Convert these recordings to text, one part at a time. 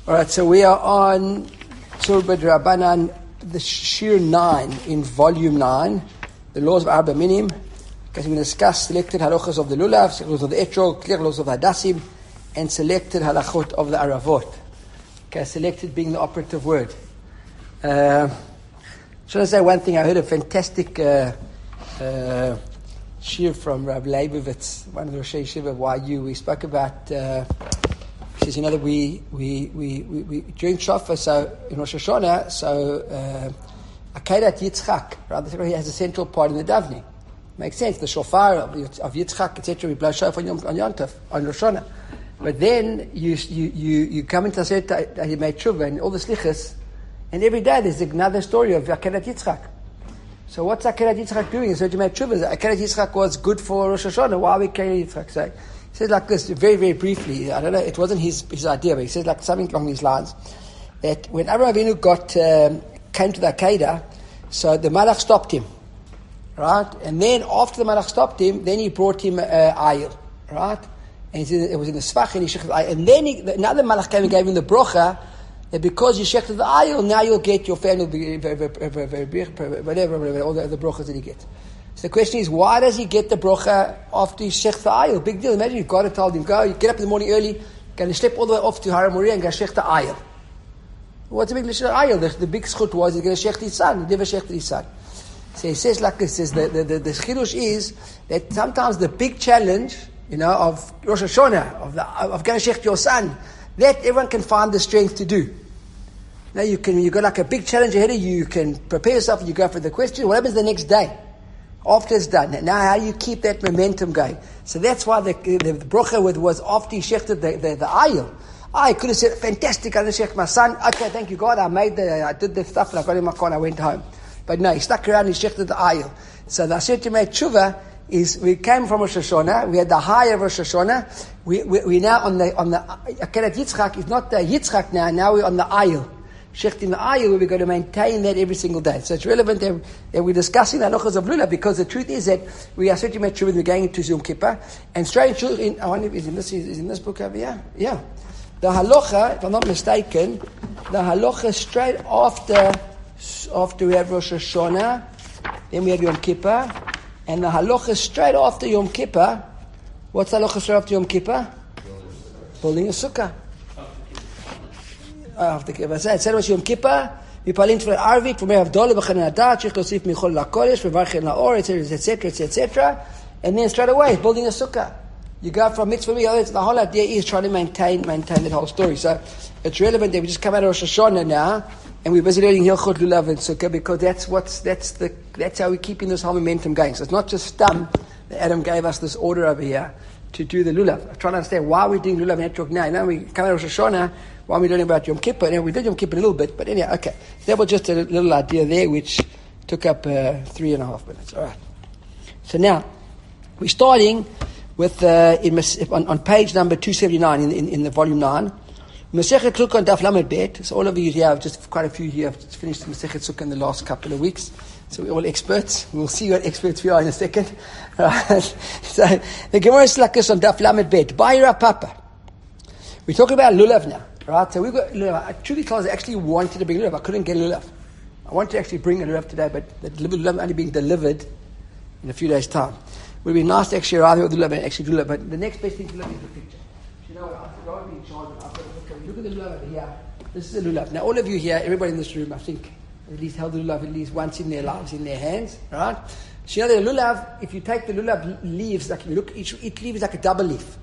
All right, so we are on Turbad Rabbanan, the Shir 9 in volume 9, the laws of Arba Minim. Because we discuss selected halachas of the lulav, laws of the etrog, clear laws of the hadassim, and selected halachot of the aravot. Okay, selected being the operative word. Should I say one thing? I heard a fantastic shir from Rav Leibovitz, one of the Rosh Yeshiva of YU. We spoke about. He says, that we during Shofar, so in Rosh Hashanah, so Akedat Yitzchak, right? He has a central part in the Davni. Makes sense. The shofar of Yitzchak, etc. We blow shofar on Yom Tov, on Rosh Hashanah. But then you come into Aseret Yemei Tshuva and all the slichas, and every day there's another story of Akedat Yitzchak. So what's Akedat Yitzchak doing in Aseret Yemei Tshuva? Akedat Yitzchak was good for Rosh Hashanah. Why are we Akedat Yitzchak? So he says like this, very, very briefly. I don't know, it wasn't his idea, but he says like something along these lines, that when Avraham Avinu came to the Akedah, so the Malach stopped him, right? And then after the Malach stopped him, then he brought him ayil, right? And it was in the Svach, and he shechted the ayil. And then another Malach came and gave him the brocha, that because you shechted the ayil, now you'll get your family, whatever, all the brochas that he gets. So the question is, why does he get the brocha after he shech the ayil? Big deal. Imagine if God had told him, go, you get up in the morning early, going to slip all the way off to Har Moriah and go shech the ayil. What's the big ayil? The big schut was he's going to shech his son. He never shechted his son. So he says like this, the chidush is that sometimes the big challenge, of Rosh Hashanah, of going to shech your son, that everyone can find the strength to do. Now you got like a big challenge ahead of you, you can prepare yourself, you go for the question, what happens the next day? After it's done. Now how do you keep that momentum going? So that's why the brocha was after he shechted the ayil. I could have said, fantastic, I'm going to shech my son. Okay, thank you God, I did the stuff and I got in my car and I went home. But no, he stuck around and he shechted the ayil. So the Aseret Yemei Tshuva is, we came from Rosh Hashanah, we had the high of Rosh Hashanah, we now on the Akedat Yitzchak, it's not the Yitzchak now we're on the ayil. Shechting the ayil, where we're going to maintain that every single day. So it's relevant that we're discussing the halachas of lulav, because the truth is that we are certainly made true when we're going into Yom Kippur, and straight in, I wonder, is in this book over here? Yeah. The halacha, if I'm not mistaken, the halacha straight after we have Rosh Hashanah, then we have Yom Kippur, and the halacha straight after Yom Kippur, what's the halacha straight after Yom Kippur? Building a sukkah. After Kippur. So it was Yom Kippur, Mipalin for Arvik, for Merav Dole, B'chan Adat, Shech Losif Michol LaKodesh, V'varchen La'or, etc. And then straight away, building a sukkah. You go from mitzvah to the whole idea is trying to maintain that whole story. So it's relevant that we just come out of Rosh Hashanah now, and we're busy learning Hilchot Lulav and Sukkah, because that's how we're keeping this whole momentum going. So it's not just that Adam gave us this order over here to do the Lulav. I'm trying to understand why we're doing Lulav and Etrog now. Now we come out of Rosh Hashanah, why are we learning about Yom Kippur? We did Yom Kippur a little bit, but anyhow, okay. That was just a little idea there, which took up 3.5 minutes. All right. So now, we're starting with on page number 279 in the volume 9. Masechet Sukkah on Daf Lamed Bet. So all of you here, just quite a few here, have just finished Masechet Sukkah in the last couple of weeks. So we're all experts. We'll see what experts we are in a second. Right. So the Gemara is like this on Daf Lamed Bet. Ba'ira Papa. We're talking about lulav now, right? So we've got lulav. I truly told I actually wanted to bring lulav. I couldn't get lulav. I wanted to actually bring a lulav today, but the lulav only being delivered in a few days' time. It would be nice to actually arrive with the lulav and actually do lulav, but the next best thing to lulav is the picture. You know what? I've got to be in charge of it. Look at the lulav over here. This is the lulav. Now, all of you here, everybody in this room, I think, at least held the lulav at least once in their lives, in their hands, right? So you know the lulav, if you take the lulav leaves, like you look, each leaf is like a double leaf.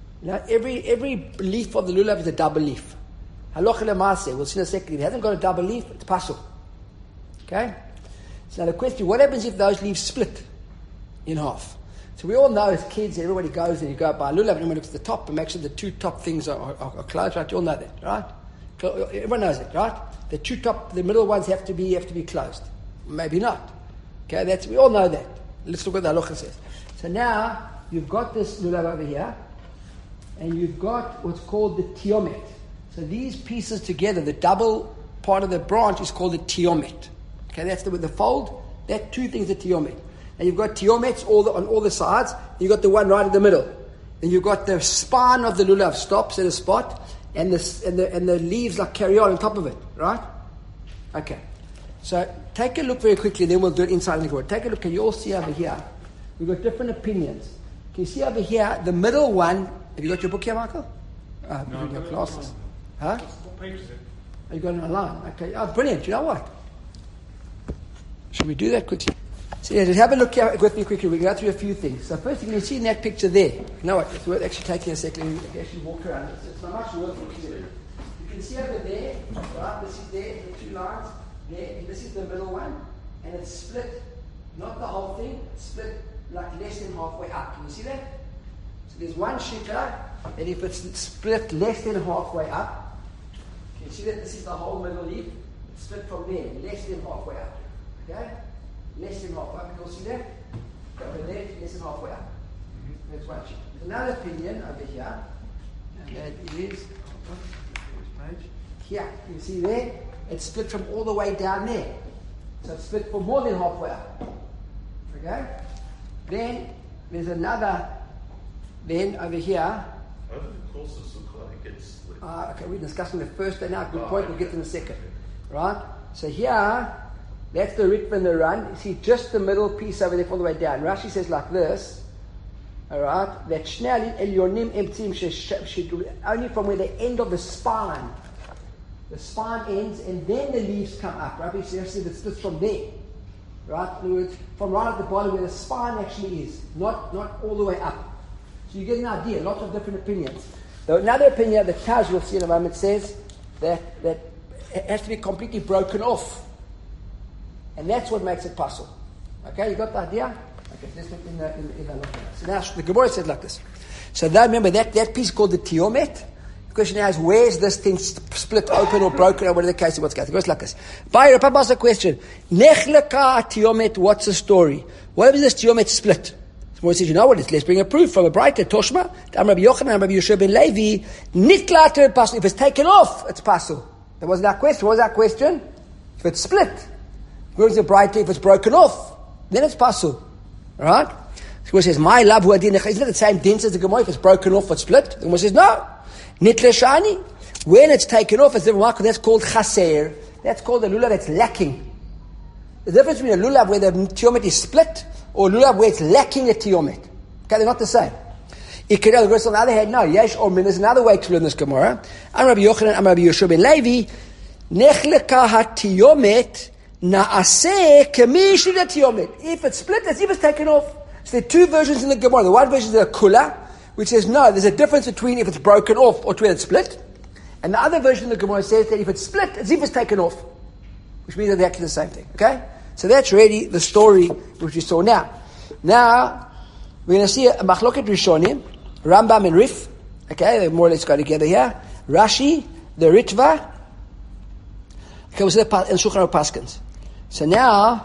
Every leaf of the lulav is a double leaf. Halacha lemaaseh, we'll see in a second. If it hasn't got a double leaf, it's pasul. Okay? So now the question, what happens if those leaves split in half? So we all know as kids, everybody goes and you go buy a lulav, and everyone looks at the top and makes sure the two top things are closed, right? You all know that, right? Everyone knows it, right? The middle ones have to be closed. Maybe not. Okay, we all know that. Let's look what the halacha says. So now, you've got this lulav over here, and you've got what's called the tiomet. So these pieces together, the double part of the branch is called the tiomet. Okay, that's the fold. That two things are tiomet. And you've got tiomets on all the sides. You've got the one right in the middle. Then you've got the spine of the lulav stops at a spot, and the leaves like carry on top of it, right? Okay. So take a look very quickly, then we'll do it inside the Gemara. Take a look, and you all see over here, we've got different opinions. Can you see over here, the middle one? Have you got your book here, Michael? No, your classes. Huh? What page is it? Oh, you got it online. Okay. Oh, brilliant. You know what? Should we do that quickly? So yeah, just have a look here with me quickly. We can go through a few things. So first, you can see in that picture there. You know what? It's worth actually taking a second and actually walk around. It's not much work looking at it. You can see over there, right? This is there, the two lines. There, this is the middle one, and it's split. Not the whole thing. It's split like less than halfway up. Can you see that? So there's one shikha, and if it's split less than halfway up, can you see that this is the whole middle leaf? It's split from there, less than halfway up. Okay? Less than halfway up. You all see that? Over there, less than halfway up. That's one shikha. There's another opinion over here, and that is here. You see there? It's split from all the way down there. So it's split from more than halfway up. Okay? Then there's another, then over here. How do the courses look like? It's split. Okay, we're discussing the first day now. Good point, we'll get to the second. Right? So here, that's the Ritva and the Run. You see just the middle piece over there all the way down. Rashi says like this. Alright? That Shnei Elyonim Emtim only from where the end of the spine. The spine ends and then the leaves come up. Rabbi says it splits from there. Right? In other words, from right at the bottom where the spine actually is. Not all the way up. So you get an idea. Lots of different opinions. So another opinion that Taj will see in a moment says that it has to be completely broken off. And that's what makes it puzzle. Okay, you got the idea? Okay, let's look in the so now the Gemara said like this. So now remember that piece called the Tiomet. The question now is, where's this thing split open or broken or whatever the case is, what's going on? It goes like this. By Papa asked a question. Nechleka Tiomet, what's the story? What is this Tiomet split? Someone says, you know what, let's bring a proof from a brighter Toshma. Rabbi Yochanan, Rabbi Yeshua ben Levi, Nitlater Pasul. If it's taken off, it's Pasul. That wasn't our question. What was our question? If it's split. Where's the brighter? If it's broken off, then it's Pasul. Alright? So it says, my love, isn't it the same dense as the Gemara? If it's broken off, it's split. The Gemara says, no. Nitleshani. When it's taken off, as the Mark, that's called chaser. That's called a lulav that's lacking. The difference between a lulav where the tiomet is split or a lulav where it's lacking a tiomet. Okay, they're not the same. Ikeda, the verse on the other hand, no, yesh or min. There's another way to learn this Gemara. I'm Rabbi Yochanan, I'm Rabbi Yeshua ben Levi. Nechleka ha-tiomet na'aseh kemish tiomet. If it's split, as if it's taken off. So there are two versions in the Gemara. The one version is a kula, which says no, there's a difference between if it's broken off or when it's split. And the other version of the Gemara says that if it's split, as if it's taken off. Which means that they're actually the same thing. Okay? So that's really the story which we saw now. Now, we're going to see a Machloket Rishonim, Rambam and Rif. Okay, they more or less go together here. Rashi, the Ritva. Okay, we'll see the Shulchan Aruch Paskins. So now,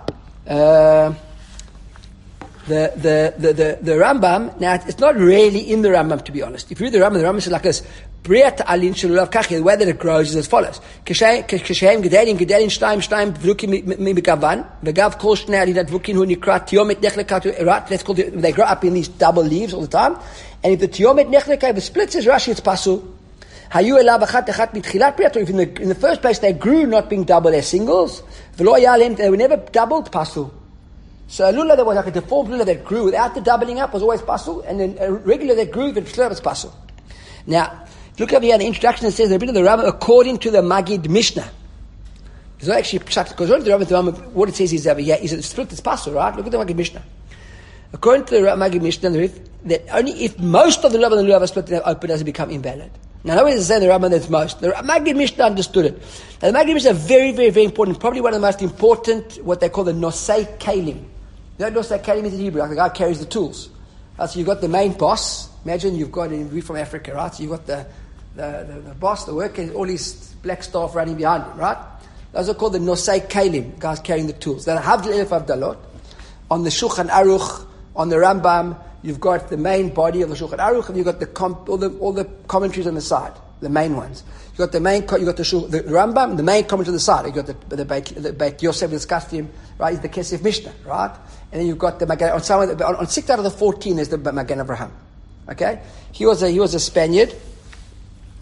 the Rambam, now it's not really in the Rambam, to be honest. If you read the Rambam says like this, Briat alin shelulav kachi, the way that it grows is as follows. Kashem gedelin shtaim v'lukim mibikavan, v'gav kol shnei alin advukin hu nikrat tiomet nechleka, right? That's called, they grow up in these double leaves all the time. And if the tiomet nechleka, if it splits, says Rashi, it's pasul. Hayu elav achat achat mitchilat briat, if in the first place they grew not being double as singles, v'lo yalem, they were never doubled, pasul. So a lulav that was like a deformed lulav that grew without the doubling up was always pasul, and then a regular that grew, if it split up, it's pasul. Now, look over here in the introduction, it says the bit of the Rambam according to the Magid Mishnah. It's not actually pshat, because according to the Rambam, what it says is over here, is it split, it's pasul, right? Look at the Magid Mishnah. According to the Magid Mishnah, that only if most of the lulav and the lulav are split and open, does it become invalid. Now, nobody is saying the Rambam that's most. The Magid Mishnah understood it. Now, the Magid Mishnah is very, very, very important. Probably one of the most important, what they call the Nosei Kalim. You know what Nosei Kalim is in Hebrew? Like the guy carries the tools. So you've got the main boss. Imagine you've got, we're from Africa, right? So you've got the boss, the worker, all his black staff running behind him, right? Those are called the Nosei Kalim, guys carrying the tools. Then Havdil Elef Avdalot. On the Shulchan Aruch, on the Rambam, you've got the main body of the Shulchan Aruch, and you've got all the commentaries on the side, the main ones. You've got the Rambam, the main commentary on the side. You've got the Beit Yosef, the Skaftim, right? Is the Kesef Mishnah, right? And then you've got the Magen, on 6 out of the 14 there's the Magen Avraham. Okay? He was a Spaniard.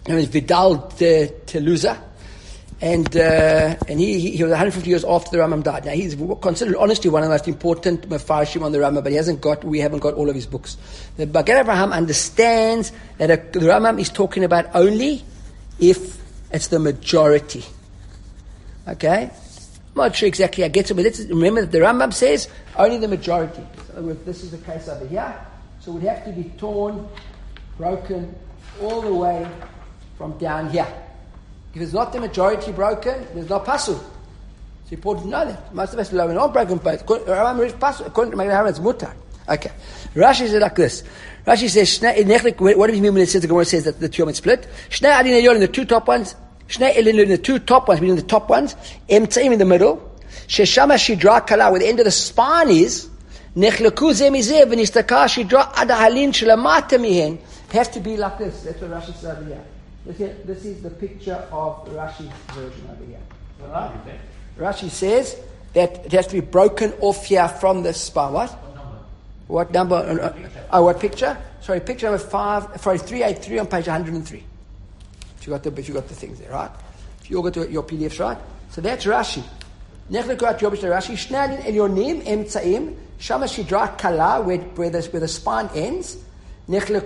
name is Vidal Teluza. And he was 150 years after the Rambam died. Now he's considered honestly one of the most important Mefarshim on the Rambam, but we haven't got all of his books. The Bagad Avraham understands that the Rambam is talking about only if it's the majority. Okay? I'm not sure exactly I get it, but let's remember that the Rambam says only the majority. So this is the case over here. So it would have to be torn, broken, all the way from down here. If it's not the majority broken, there's no pasul. It's important to know that. Most of us are not broken both. According to Magen it's mutar. Okay. Rashi says like this. Rashi says, what do you mean when it says the Gemara says that the two are split? Shnei adin elyon in the two top ones. Shnei elyon in the two top ones, meaning the top ones. Emtzaim in the middle. Sheshama shidra kala, where the end of the spine is. Nechleku ze mizeh v'nistaka shidra adahalin shelamata mihen. Has to be like this. That's what Rashi says over here. This is the picture of Rashi's version over here. Right? Rashi says that it has to be broken off here from the spine. What number? What picture? Sorry, picture number 383 on page 103. You got the things there, right? You all got your PDFs, right? So that's Rashi. Rashi. Shnei elyonim emtzaim shama shidra kala, where the spine ends. All the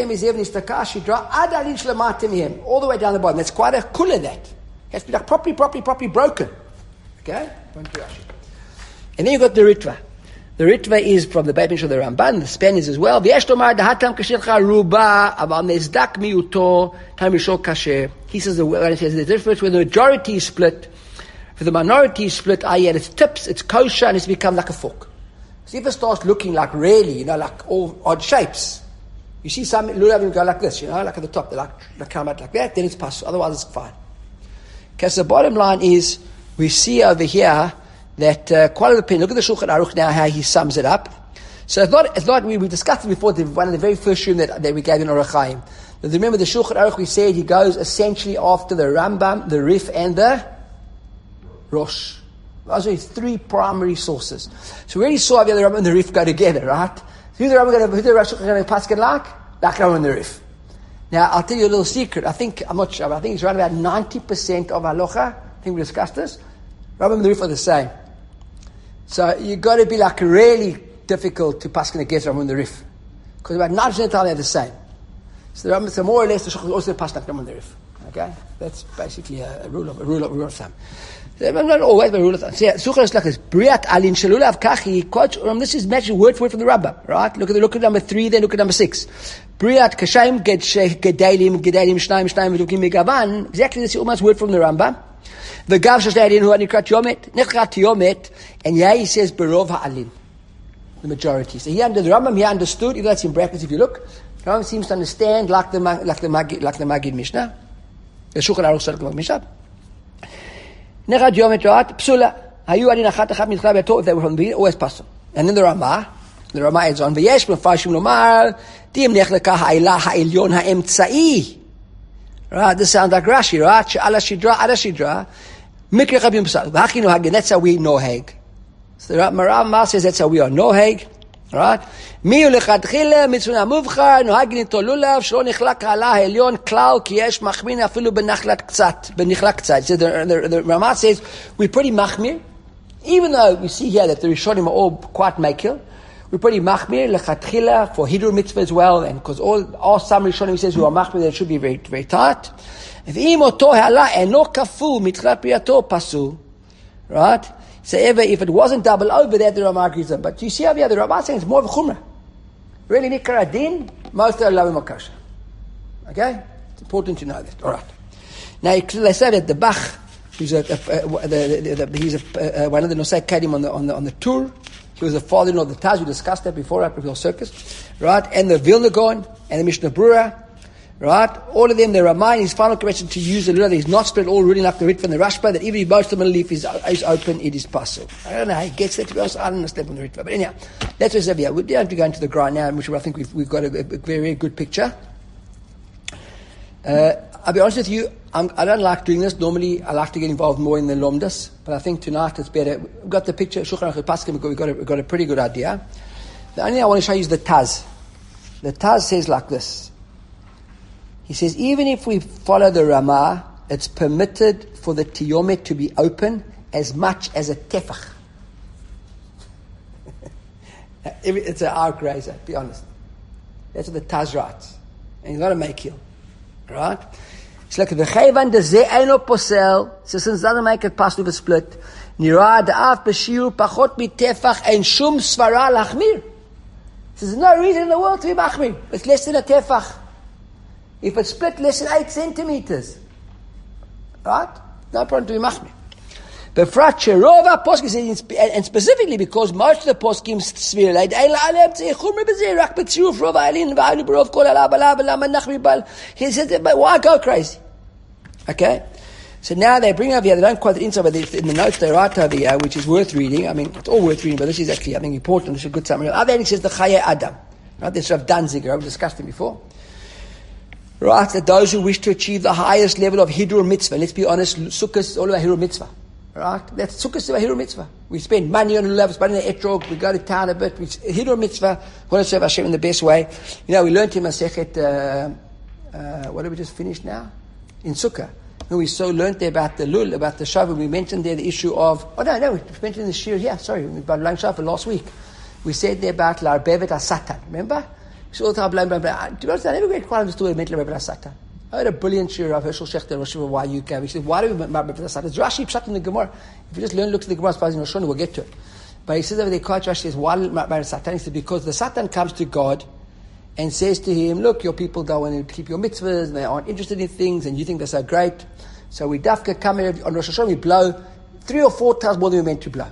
way down the bottom. That's quite a kula, that. It has to be like properly broken. Okay? And then you've got the Ritva. The Ritva is from the Beit Midrash of the Ramban, the Spaniards as well. He says the difference when the majority is split, for the minority is split, i.e. at its tips, it's kosher, and it's become like a fork. So if it starts looking like really, like all odd shapes, you see some lulav go like this, like at the top, they come out like that, then it's pasul. Otherwise, it's fine. Okay, so the bottom line is, we see over here that quite a bit. Look at the Shulchan Aruch now, how he sums it up. So it's not we discussed it before, one of the very first shum that we gave in Orach Chaim. But remember the Shulchan Aruch, we said he goes essentially after the Rambam, the Rif, and the Rosh. Those are his three primary sources. So we already saw the Rambam and the Rif go together, right? Who's the Rambam going to Paskin like? Like Rambam and the Rif. Now, I'll tell you a little secret. I'm not sure, but I think it's around about 90% of halacha. I think we discussed this. Rambam and the Rif are the same. So you've got to be like really difficult to Paskin against Rambam and the Rif. Because about 90% of the time they're the same. So the Rambam, so more or less, the Shulchan also Paskin like Rambam and the Rif. Okay? That's basically a rule of thumb. Not always, but rule of thumb. So Sukkah is like this. Briat alin shelulav kachi. Quote. This is matching word for word from the Rambam, right? Look at number 3, then look at number 6. Briat kashaim gedalim shnaim v'dukim megavan. Exactly this is almost word from the Rambam. The gav shashdadin hu anikrat yomet, and yeah, he says berov ha'alin, the majority. So the Rambam he understood. Even that's in brackets. If you look, the Rambam seems to understand like the Magid Mishnah. The Shulchan Aruch said like the Magid Mishnah. Nechad yomet rat psula. Hayu adin achat mitchla beto. If they were from the beginning, always pasul. And then the Ramah adds on v'yesh mefarshim lomar dim nechleka ha'ila ha'ilyon ha'emtzai. Right, this sounds like Rashi, right? She'ala shidra, ada shidra. Mikra chabim psal. V'hachinu hagin. That's how we noheg. So the Ramah says that's how we are noheg. Right? Mi ulechatchila mitzvah muvchar nohagin ito lulav shlo nichlak ha'ala ha'ilyon klal ki yesh machmin afilu b'nichlat ktzat. So the Ramah says we're pretty machmir, even though we see here that the Rishonim are all quite makil. We're pretty machmir lechatchila for hidur mitzvah as well, and because all some Rishonim says we are machmir, that should be very very tight. If im oto ha'ala eno kafu mitchlat priyato pasul, right? So if it wasn't double over that, the Ramah agrees on. But you see over here, the Ramah saying it's more of a chumrah. Really, nikar adin, most of the lavim akasha. Okay? It's important to know that. All right. Now, they say that the Bach, who's he's one of the Nosei Kadim on the tour. He was the father-in-law of the Taz. We discussed that before at Prophet Circus. Right? And the Vilna Gaon, and the Mishnah Brura. Right? All of them, the Ramah in his final correction to use the Lula that he's not spread all reading like the Ritva and the Rashba, that even if most of the leaf is open, it is pasul. I don't know how he gets that, to be honest. I don't understand from the Ritva. But anyhow, that's what's over here. We don't have to go into the grind now, in which I think we've got a very, very good picture. I'll be honest with you, I don't like doing this. Normally, I like to get involved more in the Lomdas, but I think tonight it's better. We've got the picture, Shulchan Aruch Paskim, we've got a pretty good idea. The only thing I want to show you is the Taz. The Taz says like this. He says, even if we follow the Ramah, it's permitted for the tiyomet to be open as much as a tefach. It's an arc razor, be honest. That's what the Taz writes. And he's not a makil. Right? It's like the Chayvan de Ze Eino Posel, so since it doesn't make it pass with a split, Nira Da'af Bashir Pachot Mitefach and Shum Svara Lachmir. There's no reason in the world to be machmir. It's less than a tefach. If it's split less than 8 centimeters, right? No problem to be machmir. But Fraccherova poskim, and specifically because most of the poskim svirlate, he said, but why go crazy? Okay? So now they bring over here, they don't quote it inside, but in the notes they write over here, which is worth reading. I mean, it's all worth reading, but this is actually, I think, important. This is a good summary. Other end, it says the Chaye Adam. Right? This is of Danziger, I've discussed him before. Right? That those who wish to achieve the highest level of Hidur Mitzvah, let's be honest, Sukkot is all about Hidur Mitzvah. Right? That's Sukkot is about Hidur Mitzvah. We spend money on lulav, spend in the etrog, we go to town a bit, Hidur Mitzvah, we want to serve Hashem in the best way. You know, we learned in Masechet, what did we just finish now? In Sukkah. And we so learned there about the lul, about the shavuot. We mentioned there the issue of, we mentioned the shir here, about Lang Shavuot last week. We said there about Larbevet Asatan, remember? We all the time, to be honest, I never really quite understood what it meant, Larbevet Asatan. I heard a brilliant shir of Hershel Shechter, Rosh Hashanah, UK. He said, why do we make Larbevet Asatan? It's Rashi Pshat in the Gemara. If you just look at the Gemara, as in Rosh Hashanah, we'll get to it. But he says over there, Rashi says, why Larbevet Asatan? He said, because the Satan comes to God and says to him, look, your people don't want to keep your mitzvahs, and they aren't interested in things, and you think they're so great. So we dafka come here on Rosh Hashanah, we blow 3 or 4 times more than we meant to blow.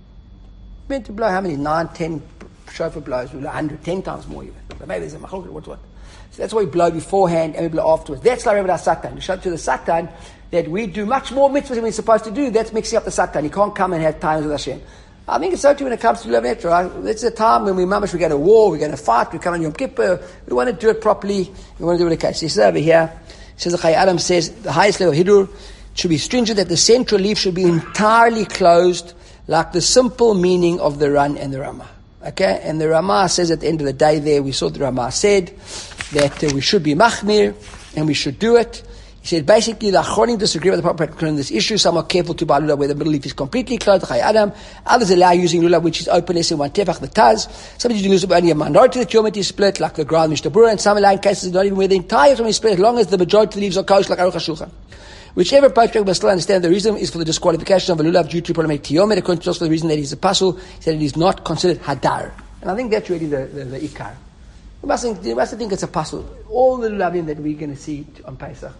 We meant to blow how many? 9, 10 shofar blows. We blow 100, 10 times more even. But maybe there's a machlok, what. So that's why we blow beforehand and we blow afterwards. That's like our Satan. We show to the Satan that we do much more mitzvahs than we're supposed to do. That's mixing up the Satan. He can't come and have times with Hashem. I think it's so too when it comes to Lulav Netra. Right? It's a time when we go to war, we're going to fight, we come on Yom Kippur, we want to do it properly, we want to do it okay. So he says over here, says the Chayyim Adam says the highest level of Hidur should be stringent, that the central leaf should be entirely closed, like the simple meaning of the Ran and the Ramah. Okay? And the Ramah says at the end of the day there, we saw the Ramah said that we should be machmir, and we should do it. He said basically the Achronim disagree with the proper practice on this issue. Some are careful to buy lulav where the middle leaf is completely closed, the Chayyim Adam. Others allow using lulav which is open less than 1 tefach, the Taz. Some use lulav only a minority of the tiyomet is split, like the ground Mishnah Berurah, and some allow in cases not even where the entire tiyomet is split, as long as the majority of the leaves are kosher, like Aruch HaShulchan. Whichever approach we must still understand the reason is for the disqualification of a lulav due to problematic tiyomet, according to us for the reason that he's a pasul, he said it is not considered hadar. And I think that's really the ikar. You mustn't think it's a pasul. All the lulavim that we're going to see on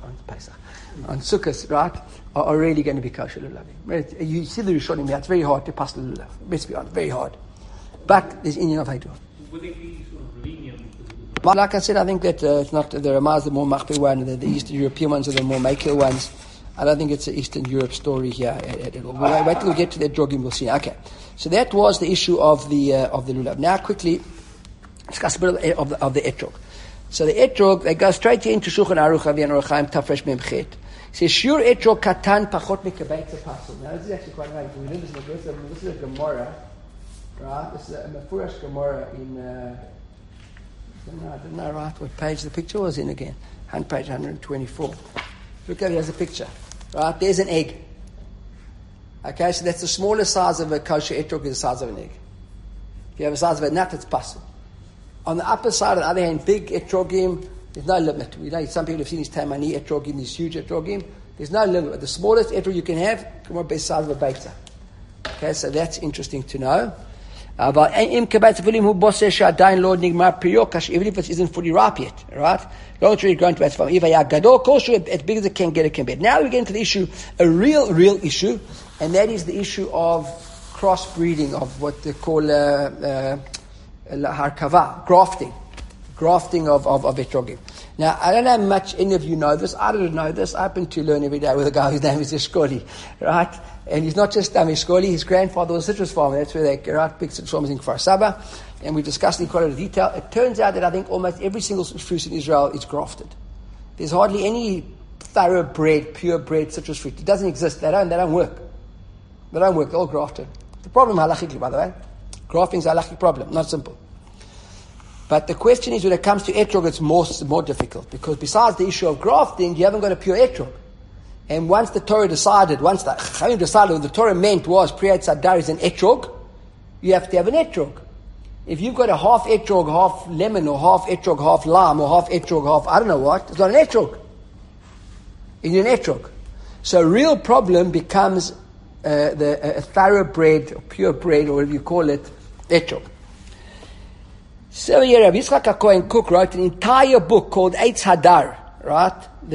Sukkot, right, are really going to be kosher lulavim. You see the Rishonim here, it's very hard to pasul lulav. Let's be honest, very hard. But there's Indian of Haidu. Would it be sort of lenient? Like I said, I think that it's not the Ramah is the more machpir one, the Eastern European ones are the more makil ones. I don't think it's an Eastern Europe story here at all. We'll wait till we get to that drogim, we'll see. Okay. So that was the issue of the lulav. Now quickly discuss a bit of the etrog. So the etrog, they go straight into Shulchan Aruch Avi and Orach Chaim Tafresh Mem Chet. It says Shur etrog katan pachot mekabeitza pasul. Now this is actually quite right. We learn this is a Gemara, right? This is a Mefurash Gemara in. I don't know right what page the picture was in again. Page 124. Look at it as a picture. Right? There's an egg. Okay, so that's the smallest size of a kosher etrog is the size of an egg. If you have the size of a nut, it's pasul. On the upper side, on the other hand, big etrogim, there's no limit. We know some people have seen these Taimani etrogim, these huge etrogim. There's no limit. The smallest etrog you can have, come on, best size of a beitza. Okay, so that's interesting to know. Even if it isn't fully ripe yet, right? Long tree grown to its farm. If I gadol kosher, as big as it can get, it can be. Now we get into the issue, a real issue, and that is the issue of crossbreeding, of what they call harkava, grafting of etrogim. Now, I don't know how much any of you know this. I don't know this. I happen to learn every day with a guy whose name is Eshkoli, right? And he's not just Eshkoli, his grandfather was a citrus farmer. That's where they big citrus farmers in Kfar Saba. And we discussed in quite a lot of detail. It turns out that I think almost every single fruit in Israel is grafted. There's hardly any thoroughbred, purebred citrus fruit. It doesn't exist. They don't work. They don't work. They're all grafted. The problem halachically, by the way. Grafting is a halachic problem, not simple. But the question is, when it comes to etrog, it's more difficult, because besides the issue of grafting, you haven't got a pure etrog. And once the Torah decided, once the Chachamim decided what the Torah meant was Priyat Sadar is an etrog, you have to have an etrog. If you've got a half etrog, half lemon, or half etrog, half lime, or half etrog, half I don't know what, it's not an etrog. It's an etrog. So a real problem becomes a thoroughbred, or purebred, or whatever you call it, etrog. So here, Rav Yitzchak HaKohen Kook wrote an entire book called Eitz Hadar, right?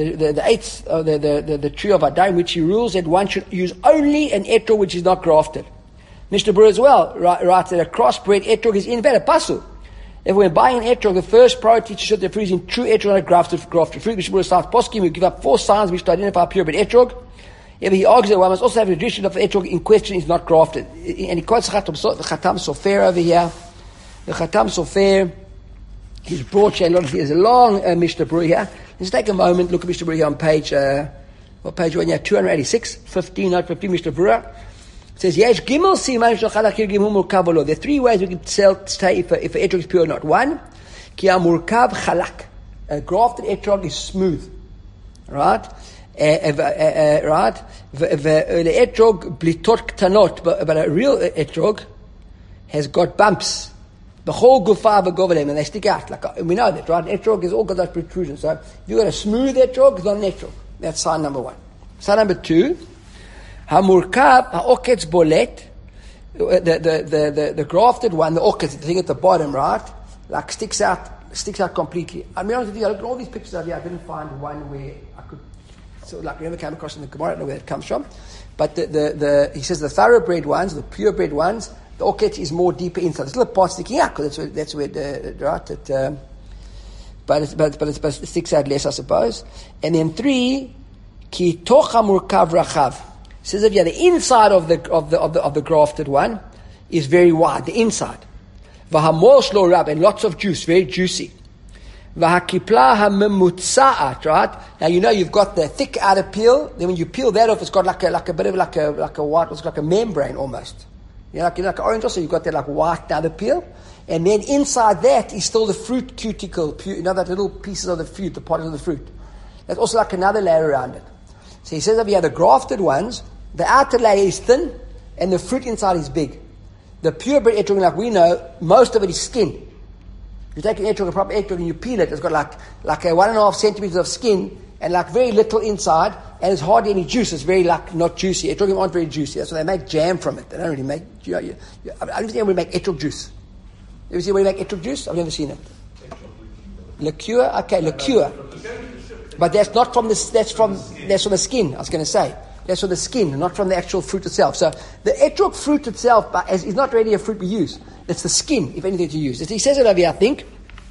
The tree of Hadar, in which he rules that one should use only an etrog which is not grafted. Mishnah Berurah as well writes that a crossbred etrog is invalid, pasul. If we're buying an etrog, the first priority to show the fruit is in true etrog, not grafted fruit. Mishnah Berurah starts poskim, we give up 4 signs which to identify a purebred etrog. If he argues that one must also have a tradition of the etrog in question is not grafted. And he quotes the Khatam Sofer over here. The Khatam Sofer, he's brought you there's a long Mishnah Berurah here. Let's take a moment, look at Mishnah Berurah here on page, what page are you on? 286, 15 Mishnah Berurah. It says, Yesh Gimel Siman Shochalakir Gimum Murkav. There are 3 ways we can say if an etrog is pure or not. 1, Ki Murkav Chalak. A grafted etrog is smooth. Right? Right? The etrog blitot ktanot. But a real etrog has got bumps. The whole gufa v'govelem, and they stick out. We know that, right? An etrog has all got that protrusion. So if you've got a smooth etrog, it's not an etrog. That's sign number 1. Sign number 2, Hamurkav, ha'oketz bolet, the grafted one, the oketz, the thing at the bottom, right? Like sticks out completely. I'll be honest with you, I looked at all these pictures out here, I didn't find one where I could, so like we never came across in the Gemara, I don't know where it comes from. But he says the thoroughbred ones, the purebred ones, the oketz is more deeper inside. There's little parts sticking out, because that's where right, but it sticks out less, I suppose. And then 3, ki tocha murkav rachav. Says that the inside of the grafted one is very wide, the inside. V'hamol shlo rab, and lots of juice, very juicy. V'hakipla hamemutzaat, right? Now you know you've got the thick outer peel. Then when you peel that off, it's got like a bit of like a white, it's like a membrane almost. You know, like orange also, you've got that like white outer peel. And then inside that is still the fruit cuticle, you know, that little pieces of the fruit, the parts of the fruit. That's also like another layer around it. So he says that we have the grafted ones, the outer layer is thin, and the fruit inside is big. The purebred etrog, like we know, most of it is skin. You take an etrog, a proper etrog, and you peel it, it's got like 1.5 centimeters of skin, and like very little inside, and there's hardly any juice. It's very like not juicy. Etrogim aren't very juicy. That's why they make jam from it. They don't really make, I don't think anybody make etrog juice. You ever see anybody make etrog juice? I've never seen it. Liqueur? Okay, liqueur. But that's not from that's from the skin, I was going to say. That's from the skin, not from the actual fruit itself. So the etrog fruit itself is not really a fruit we use. It's the skin, if anything, to use. He says it over here, I think.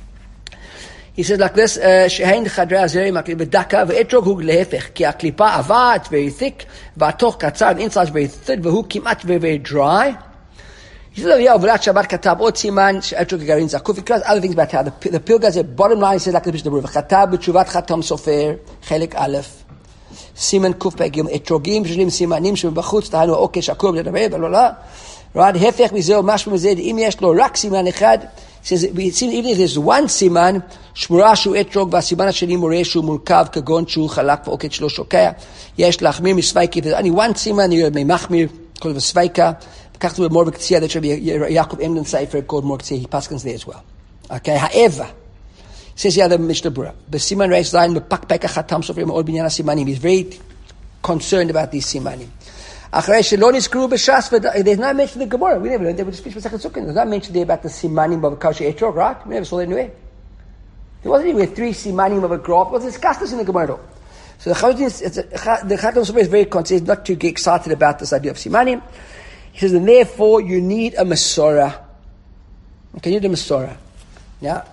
He says like this, Shehein chadrei azeri makli b'daka v'etrog hu lehefech ki aklipa ava, it's very thick, v'atoch katzar, the inside is very thin, v'hu kimat very, very dry. He says over here, V'rat Shabbat katab ot siman she'etrog garin zakuf. He class other things about how the pilgaz, the bottom line, he says like the Mishnah Berurah, v'chatab b'tshuvat chatam sofer, chelik aleph, siman kuf pegim, etrogim, shlim simanim, shebachutz, tahanu okeh shakur, blah, blah, blah. Right, hefech mizeh, mashma mizeh, im yesh lo rak siman echad. He says, even if there's one siman, shmura shu etrog, v'asiman hasheni moreh shu murkav, kagon shu chalak, v'oket shlo shokeh, yesh lachmir misvaiki. If there's only one siman, you're machmir, called v'svaika. Kach to more Morvik there should be a Yaakov Emden Sefer called Morvik he paskins there as well. Okay, however, says here the Mishnah Berurah, B'siman Reish Zayin B'pak Peka Chatam Sofer Ma'od Binyan HaSimanim. He's very concerned about these simanim. Achrei Shelon Iskru B'Shas, there's no mention in the Gemara. We never learned that with the speech Masechet Sukkot. There's no mention there about the simanim of a kosher etrog, right? We never saw that anywhere. There wasn't anywhere 3 simanim of a graft. It was discussed this in the Gemara at all. So the Chatam Sofer is very concerned, not to get excited about this idea of simanim. He says, and therefore you need a Masorah. Okay, you need a Masorah. Now,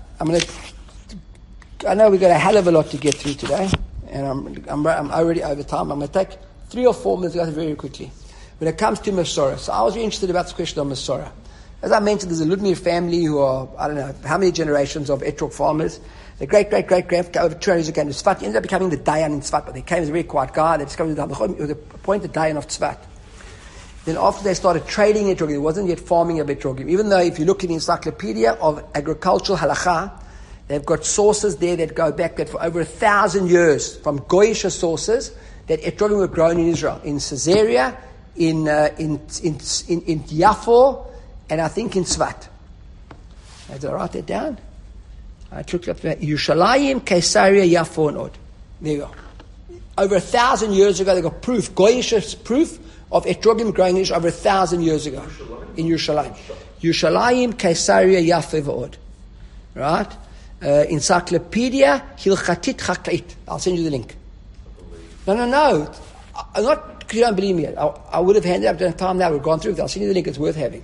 I know we've got a hell of a lot to get through today, and I'm already over time. I'm going to take 3 or 4 minutes very quickly. When it comes to Masorah, so I was very interested about this question of Masorah. As I mentioned, there's a Ludmir family who are, I don't know, how many generations of etrog farmers. The great-great-great-grandfather, over 200 years ago, in Tzfat, he ended up becoming the Dayan in Tzfat, but he came as a very quiet guy. They discovered he was appointed Dayan of Tzfat. Then after they started trading etrogim, it wasn't yet farming of etrogim. Even though if you look in the Encyclopedia of Agricultural Halakha, they've got sources there that go back that for over 1,000 years, from Goyish sources, that etrogim were grown in Israel, in Caesarea, in Yafo, and I think in Tzvat. Did I write that down? I took up that. Yerushalayim, Caesarea, Yafo, and Od. There you go. Over 1,000 years ago, they got proof, Goyish proof of etrogim growing in Israel over 1,000 years ago. In Yerushalayim. Yerushalayim, Caesarea, Yafo, and Od. Right? Encyclopedia Hilchatit Chakait. I'll send you the link. No. I'm not, because you don't believe me yet. I would have handed up the time now. We've gone through it. I'll send you the link. It's worth having.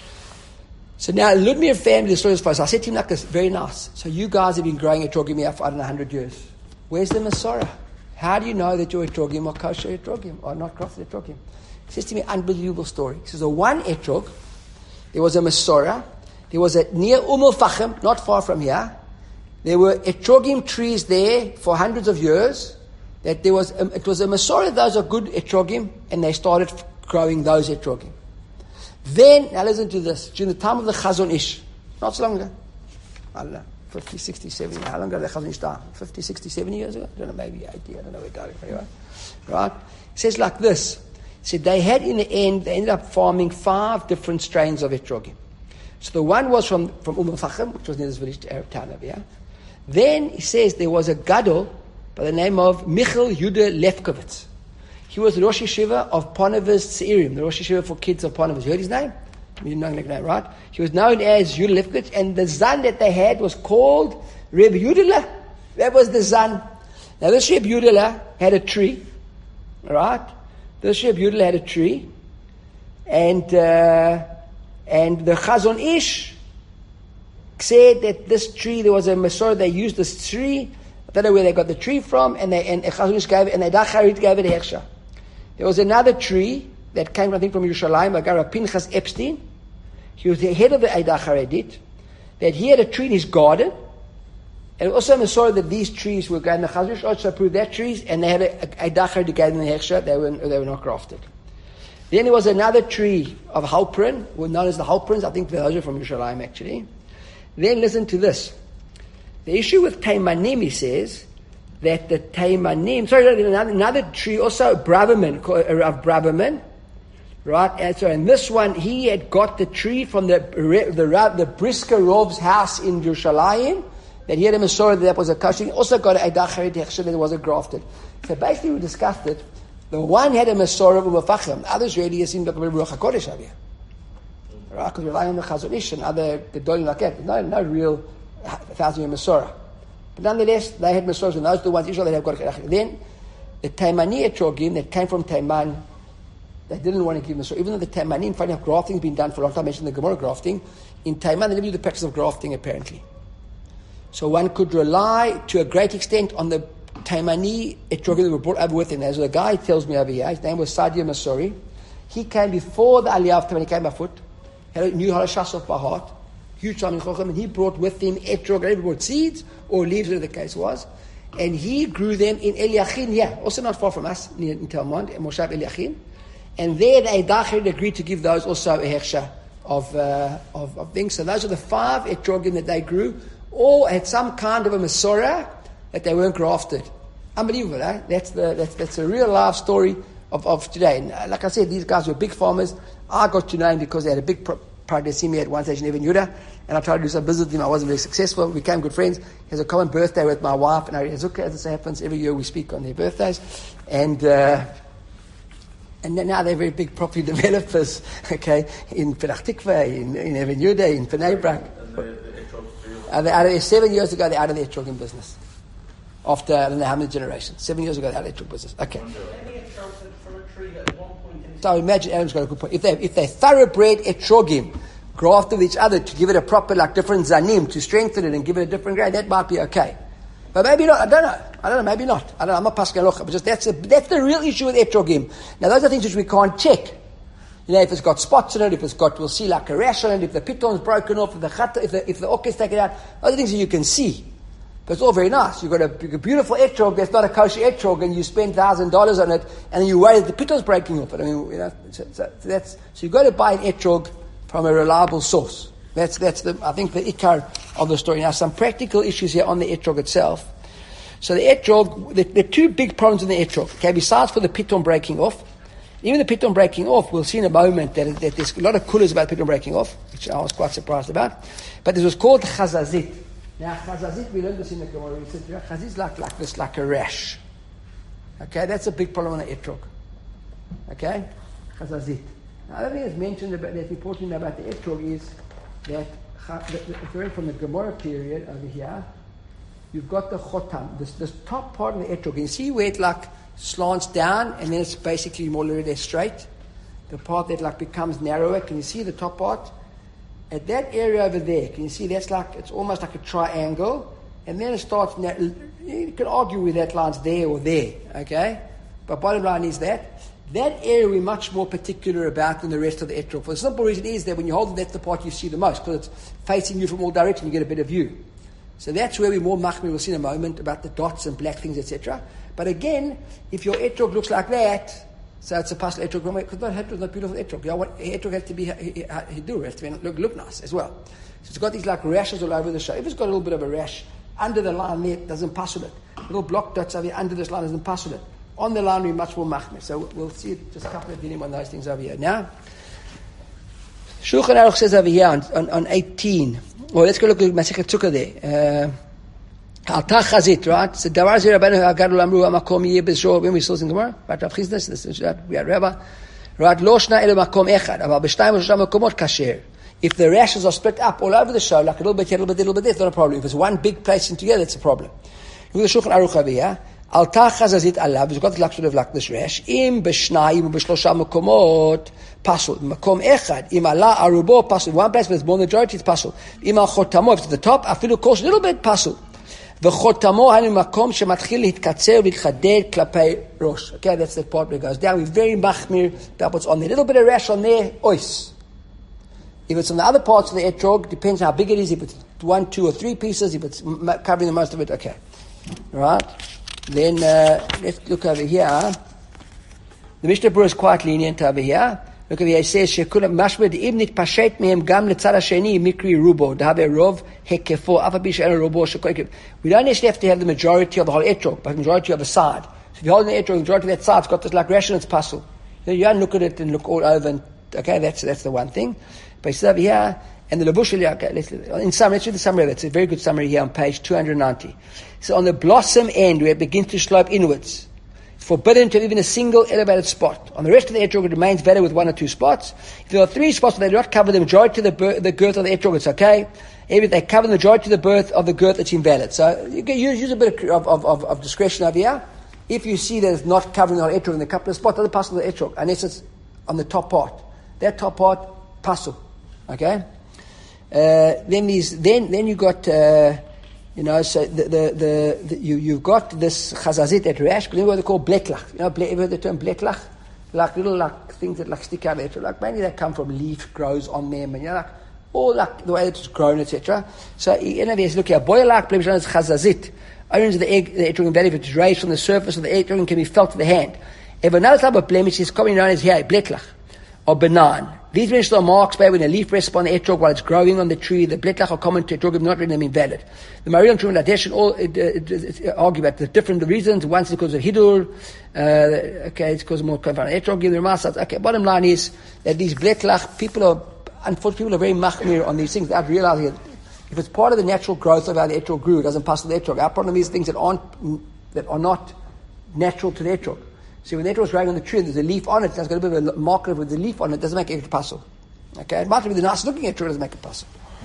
So now, Ludmir family, the story is first. I said to him like this, very nice. So you guys have been growing etrogim here for, 100 years. Where's the Masorah? How do you know that your etrogim are kosher etrogim or not grafted etrogim? He says to me, unbelievable story. He says, the one etrog, there was a Masorah. There was near Fachem, not far from here. There were etrogim trees there for hundreds of years. That it was a Masorah, those are good etrogim, and they started growing those etrogim. Then, now listen to this, during the time of the Chazon Ish, not so long ago, I don't know, 50, 60, 70, how long ago did the Chazon Ish die? 50, 60, 70 years ago? I don't know, maybe 80, I don't know where it died, anyway. Right? It says like this, it said they had in the end, they ended up farming 5 different strains of etrogim. So the one was from Fachem, which was near this village, Arab town over here. Then, he says, there was a gadol by the name of Michal Yudah Lefkovitz. He was the Rosh Yeshiva of Ponevezh Tzeirim, the Rosh Yeshiva for kids of Ponevezh. You heard his name? You didn't know his name, right? He was known as Yudah Lefkovitz, and the zan that they had was called Reb Yudah. That was the zan. Now this Reb Yudah had a tree, right? This Reb Yudah had a tree, and the Chazon Ish said that this tree, there was a Masorah, they used this tree. I don't know where they got the tree from, and Chazon Ish gave it, and the Dacharit gave it a Hechsha. There was another tree that came, I think, from Yerushalayim, a guy, Rav Pinchas Epstein. He was the head of the Eidah Charedit, that he had a tree in his garden, and also a Masorah that these trees were going, the Chazon Ish also approved that trees, and they had a Eidah Charedit gave them the Hechsha, they were not grafted. Then there was another tree of Halprin, known as the Halprins, I think those are from Yerushalayim actually. Then listen to this. The issue with Taimanim, he says, that the Taimanim, another tree, also Braverman, of Braverman, right? And this one, he had got the tree from the Brisker Rov's house in Yerushalayim, that he had a Masorah that was a kosher. He also got an Eidah Charedit Hechsher that was a grafted. So basically we discussed it. The one had a Masorah of Umafachim. The others really seemed like a Ruach HaKodesh over here. Right? Because we rely on the Chazon Ish and other Gedolim like that. No real 1,000-year Masorah. But nonetheless, they had Masorahs, and those are the ones Israel that have got. Then, the Taimani etrogim that came from Taiman, they didn't want to give Masorah. Even though the Taimanim, funny enough, grafting has been done for a long time. I mentioned the Gemara grafting. In Taiman, they never do the practice of grafting, apparently. So one could rely, to a great extent, on the Taimani etrogim that were brought over with him. There's a guy tells me over here, his name was Sadia Masori. He came before the Aliyah of Taiman, he came by foot, knew Halashasov by heart, huge time in Chochem, and he brought with him etrog, he brought seeds or leaves, whatever the case was, and he grew them in Eliachin, also not far from us, in Telmond, Moshav Eliachin, and there the Eidah Charedit agreed to give those also a hechsha of things. So those are the 5 etrogim that they grew, all had some kind of a Masorah that they weren't grafted. Unbelievable, eh? That's a real life story of today. And like I said, these guys were big farmers. I got to know him because they had a big Pardesim at one stage in Even Yehuda, and I tried to do some business with him. I wasn't very successful. We became good friends. He has a common birthday with my wife and Ariazukah, as it happens. Every year we speak on their birthdays. And now they're very big property developers, okay, in Petach Tikva, in Even Yehuda, in Bnei Brak. And 7 years ago, they're out of the etrogim business. After, I don't know how many generations. 7 years ago, they're out of the etrog business. Okay. So imagine, Adam's got a good point. If they thoroughbred etrogim, grafted with each other to give it a proper, like different zanim, to strengthen it and give it a different grade, that might be okay. But maybe not. I don't know. Maybe not. I don't know. I'm not Pascal Locha. But just that's the real issue with etrogim. Now those are things which we can't check. You know, if it's got spots in it, if it's got, we'll see like a rash on it, if the piton's broken off, if the okeh is taken out, those are things that you can see. But it's all very nice. You've got a beautiful etrog that's not a kosher etrog, and you spend $1,000 on it, and then you worry that the piton's breaking off it. I mean, so you've got to buy an etrog from a reliable source. That's I think the ikar of the story. Now, some practical issues here on the etrog itself. So the etrog, there are two big problems in the etrog. Okay, besides for the piton breaking off, even the piton breaking off, we'll see in a moment that there's a lot of kulas about piton breaking off, which I was quite surprised about. But this was called chazazit. Now, chazazit, we learned this in the Gemara. We said, chazazit is like this, like a rash. Okay, that's a big problem on the etrog. Okay, chazazit. Now, the other thing that's mentioned about, that's important about the etrog is that, referring from the Gemara period over here, you've got the chotam, this top part of the etrog. You see where it like slants down, and then it's basically more or less straight. The part that like becomes narrower. Can you see the top part? At that area over there, can you see that's like, it's almost like a triangle, and then it starts, you can argue whether that line's there or there, okay? But bottom line is that area we're much more particular about than the rest of the etrog. For the simple reason is that when you hold it, that's the part you see the most, because it's facing you from all directions, you get a better view. So that's where we're more machmir. We'll see in a moment about the dots and black things, etc. But again, if your etrog looks like that, so it's a pasul etrog, because not etrog, not beautiful etrog. Etrog has to be hidur, has to be look nice as well. So it's got these like rashes all over the show. If it's got a little bit of a rash under the line there, it doesn't pasul it. Little block dots over here under this line doesn't pasul it. On the line, we're much more machmir. So we'll see just a couple of dinim on those things over here. Now, Shulchan Aruch says over here on 18. Well, let's go look at Masechet Sukkah there. Alta Chazit, right? So Davar Zeh Rabbeinu Hagadol Amru Hamakom Yeh B'Shor. When we saw this in Gemara, right? Rav Chizda, this is we had Rabba. Right? Lo Shna Elo Makom Echad. Aval B'Shtayim or Shlosh Makomot Kasher. If the rashes are split up all over the show, like a little bit here, a little bit there, it's not a problem. If it's one big place and together, it's a problem. Look at the Shulchan Aruch over here. Alta Chazazit Alav. It's got like sort of like this rash. Im B'Shnayim or B'Shlosha Makomot. Pasul. Makom echad. Im ala arubo pasul. One place, but it's more majority, it's pasul. Im al chotamo, if it's at the top, afilu course a little bit pasul. V'chotamo hanu makom shematchil hitkatzer v'itchader klapei rosh. Okay, that's the part where it goes down. We're very machmir about what's on there. A little bit of rash on there, ois. If it's on the other parts of the etrog, depends how big it is. If it's 1, 2, or 3 pieces, if it's covering the most of it, okay. Right? Then, let's look over here. The Mishnah Berurah is quite lenient over here. Look over here, it says, Shekulam mashmed ibnit pashet mehem gam letzad hasheni mikri rubo, dahabe rov hekefo, afa bisha eno rubo shekoikim. We don't necessarily have to have the majority of the whole etrog, but the majority of the side. So if you hold the etrog, the majority of that side's got this like rash and it's pasul. You don't look at it and look all over, and, okay, that's the one thing. But it's over here, and the Labush, okay, let's read the summary of it. It's a very good summary here on page 290. So on the blossom end, where it begins to slope inwards, forbidden to have even a single elevated spot. On the rest of the etrog, it remains better with 1 or 2 spots. If there are 3 spots, they do not cover the majority of the girth of the etrog, it's okay. If they cover the majority of the girth, it's invalid. So you can use a bit of discretion over here. If you see that it's not covering the whole etrog in a couple of spots, other parts of the etrog, unless it's on the top part. That top part, pasul. Okay? Then you got, so you've got this chazazit at rash, but then what they call bleklach. You know, ever heard the term bleklach? Like little like things that like stick out of it. Like mainly they come from leaf grows on them, and all like the way it's grown, etc. So in other words, look here, boilak blemish is chazazit. Owns the egg, the etrog value, which is raised from the surface of the etrog and can be felt with the hand. If another type of blemish is commonly known as here bleklach or banan. These blemishes are marks by when a leaf rests upon the etrog while it's growing on the tree. The bletlach are common to etrogim, not really invalid. The Mariel and Truman Ladesh all argue about the different reasons. Once it's because of hidur, okay, it's because of more confound etrogim. The Ramasat. Okay, bottom line is that these bletlach, unfortunately, people are very machmir on these things without realizing it. If it's part of the natural growth of how the etrog grew, it doesn't pass to the etrog. Our problem is things that are not natural to the etrog. So when the etrog is growing on the tree and there's a leaf on it, there's got a bit of a marker with the leaf on it, doesn't make it pasul. Okay, it might be the nice looking etrog, doesn't make it pasul.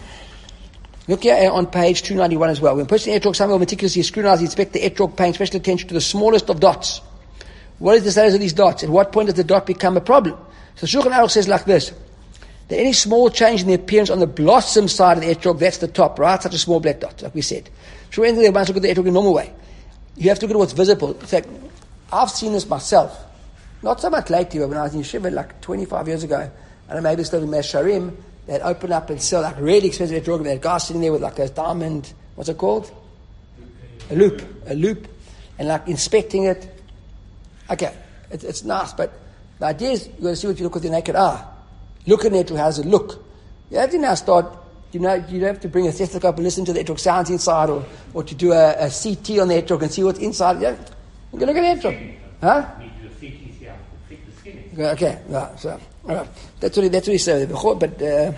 Look here on page 291 as well. When pushing the etrog, some will meticulously scrutinize and inspect the etrog, paying special attention to the smallest of dots. What is the status of these dots? At what point does the dot become a problem? So Shulchan Aruch says like this: that any small change in the appearance on the blossom side of the etrog, that's the top, right? Such a small black dot, like we said. So when they once look at the etrog in a normal way, you have to look at what's visible. In fact, I've seen this myself. Not so much lately, but when I was in Yeshiva like 25 years ago, and I maybe still in Mesharim, they'd open up and sell like really expensive etrogim. They had guys sitting there with like those diamond, what's it called? a loop, and like inspecting it. Okay, it's nice, but the idea is you got to see what you look with your naked eye. Looking at it, how does it look? You have to now start. You don't have to bring a stethoscope and listen to the etrog sounds inside, or to do a CT on the etrog and see what's inside. You can look at the etrog, huh? Need to do a CT, see how thick the skin is. Okay, right. So, all right. That's what he said before. But okay,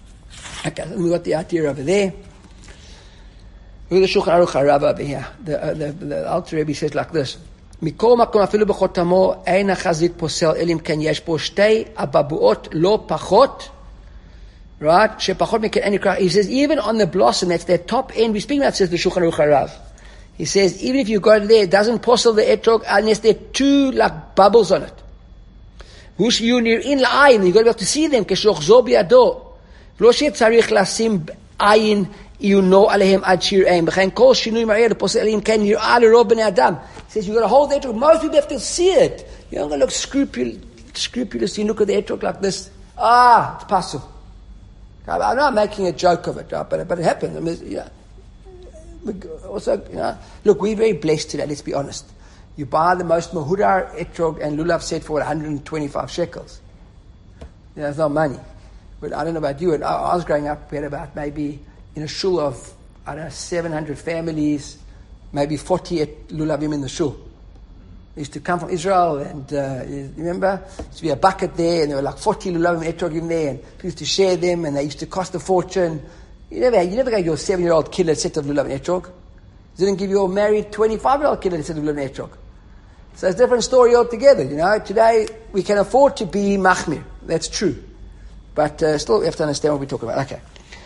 we got the idea over there. Look at the Shulchan Aruch Harav over here. The Alter Rebbe says like this: מכל מקום אפילו בחותמו אין החזית פוסל אלא אם כן יש בו שתי אבעבועות לא פחות, right? שפחות מכן אין נקרא. He says even on the blossom, that's their top end. We're speaking about, says the Shulchan Aruch Harav. He says even if you go there, it doesn't posel the etrog unless there are two like bubbles on it. Which you near in l'ayim, you got to be able to see them. כשאוחזו בידו, לא שצריך לשים עין עיונו עליהם עד שיראיהם. וכן כל שינוי מראה לפוסל אלא אם כן נראה לרוב בני אדם. He says you got to hold the etrog. Most people have to see it. You don't got to look scrupulous. You look at the etrog like this. It's possible. I'm not making a joke of it, right? but it happens. I mean, also, look, we're very blessed today. Let's be honest. You buy the most mahudar etrog and lulav set for 125 shekels. That's not money. But I don't know about you. And I was growing up, we had about maybe in a shul of 700 families, maybe 40 lulavim in the shul. They used to come from Israel, and you remember? There used to be a bucket there, and there were like 40 lulavim etrogim there, and people used to share them, and they used to cost a fortune. You never gave your 7-year-old kid a set of lulavim etrog. You didn't give your married 25-year-old kid a set of lulavim etrog. So it's a different story altogether. Today we can afford to be machmir. That's true, but still we have to understand what we're talking about. Okay.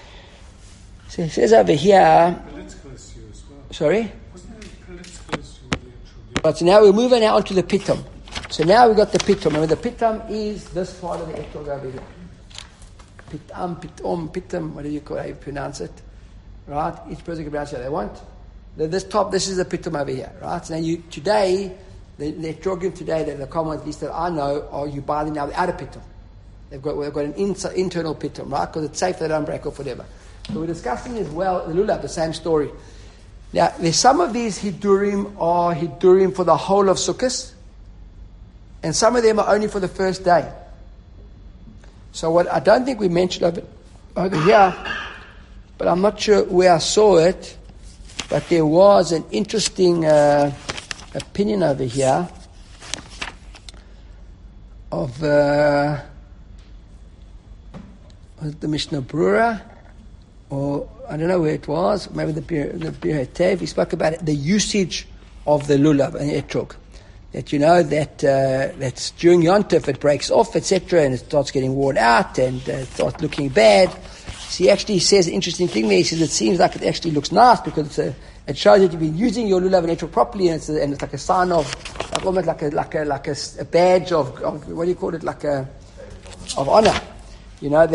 So it says over here. Political issue as well. Sorry. Wasn't there a political issue with the etrog? Right, so now we're moving now onto the pitum. So now we've got the pitum. Remember, the pitum is this part of the etrog over here. Pitum, what do you call it? How you pronounce it? Right? Each person can pronounce it how they want. This is the pitum over here. Right? So now today, the etrogim today, the common ones, at least that I know, are you buy them now without a pitum. They've got an internal pitum, right? Because it's safe, they don't break off, whatever. So we're discussing as well, the lulav, the same story. Now, there's some of these hidurim are hidurim for the whole of Sukkot, and some of them are only for the first day. So what I don't think we mentioned over here, but I'm not sure where I saw it, but there was an interesting opinion over here of was it the Mishnah Brura, or I don't know where it was, maybe the Bir Hetev. He spoke about it, the usage of the lulav and etrog. That that's during Yontif it breaks off, etc., and it starts getting worn out and it starts looking bad. So he actually says an interesting thing there. He says it seems like it actually looks nice because it shows that you've been using your lulav and etrog properly, and it's like a sign of, almost like a badge of what do you call it, of honor. That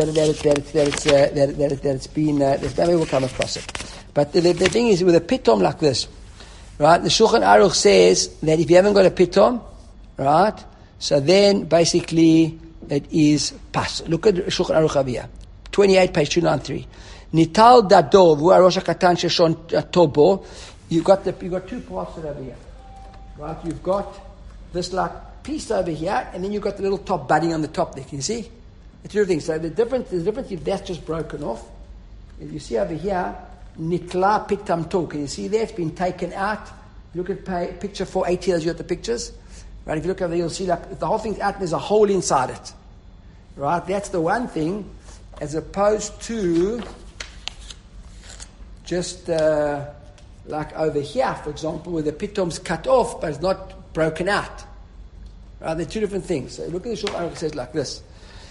it's been, maybe we'll come across it. But the thing is, with a pitom like this, right, the Shulchan Aruch says that if you haven't got a pitom, right, so then basically it is pas. Look at Shulchan Aruch over here, 28, page 293. Nital dadov, hu arosh hakatan sheshon tobo. You've got two parts over here, right? You've got this like piece over here, and then you've got the little top budding on the top there. Can you see? The two things. So the difference if that's just broken off. If you see over here, nitla pitam to. Can you see there? It's been taken out. Look at picture 480 as you got the pictures. Right? If you look over there, you'll see like if the whole thing's out and there's a hole inside it. Right? That's the one thing, as opposed to just like over here, for example, where the pitom's cut off but it's not broken out. Right? They're two different things. So look at the Shulchan Aruch, it says like this.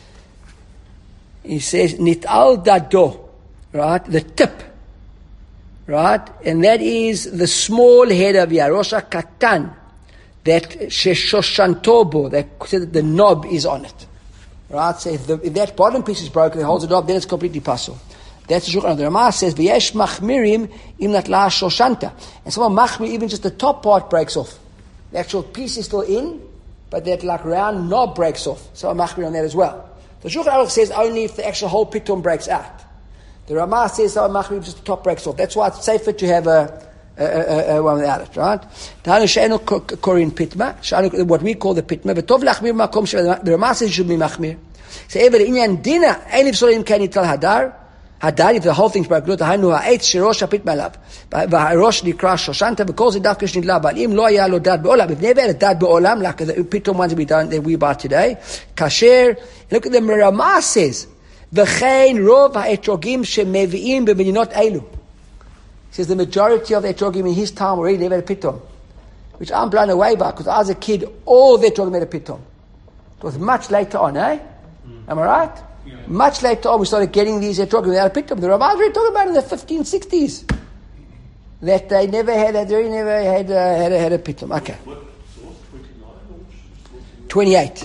He says, Nit'al dado, right? The tip, right? And that is the small head of Yarosha Katan, that Sheshoshantobo, that the knob is on it. Right? So if that bottom piece is broken, it holds the knob, then it's completely puzzle. That's the Shulchan Aruch. The Ramah says, V'yesh machmirim im natla shoshanta. And some machmir, even just the top part breaks off. The actual piece is still in, but that like round knob breaks off. So machmir on that as well. The Shulchan Aruch says only if the actual whole pitum breaks out. The Ramah says machmir just the top breaks off. That's why it's safer to have a one without it, right? Dahanu she'enu korin pitma, what we call the pitma, v'tov lachmir makom the Rama says should be machmir. So ever inyan dina, elif solim can yital hadar, if the whole thing's broken, dahanu ha'etz sherosh ha'pitma lav, v'harosh nikra shoshanta, because it dafka shnidla, but im lo haya lo dad be'olam, if never had a dad be'olam, like the pitom ones that we buy today, kasher, look at the Rama says, v'chein rov ha'etrogim shemevi'im b'medinot elu. He says the majority of the etrogim in his time already never had a pitom, which I'm blown away by, because I was a kid, all the etrogim had a pitom. It was much later on, eh? Am I right? Yeah. Much later on, we started getting these etrogim without a pitom. The Ramaz were talking about in the 1560s that they never had a pitom. Okay. What source? 29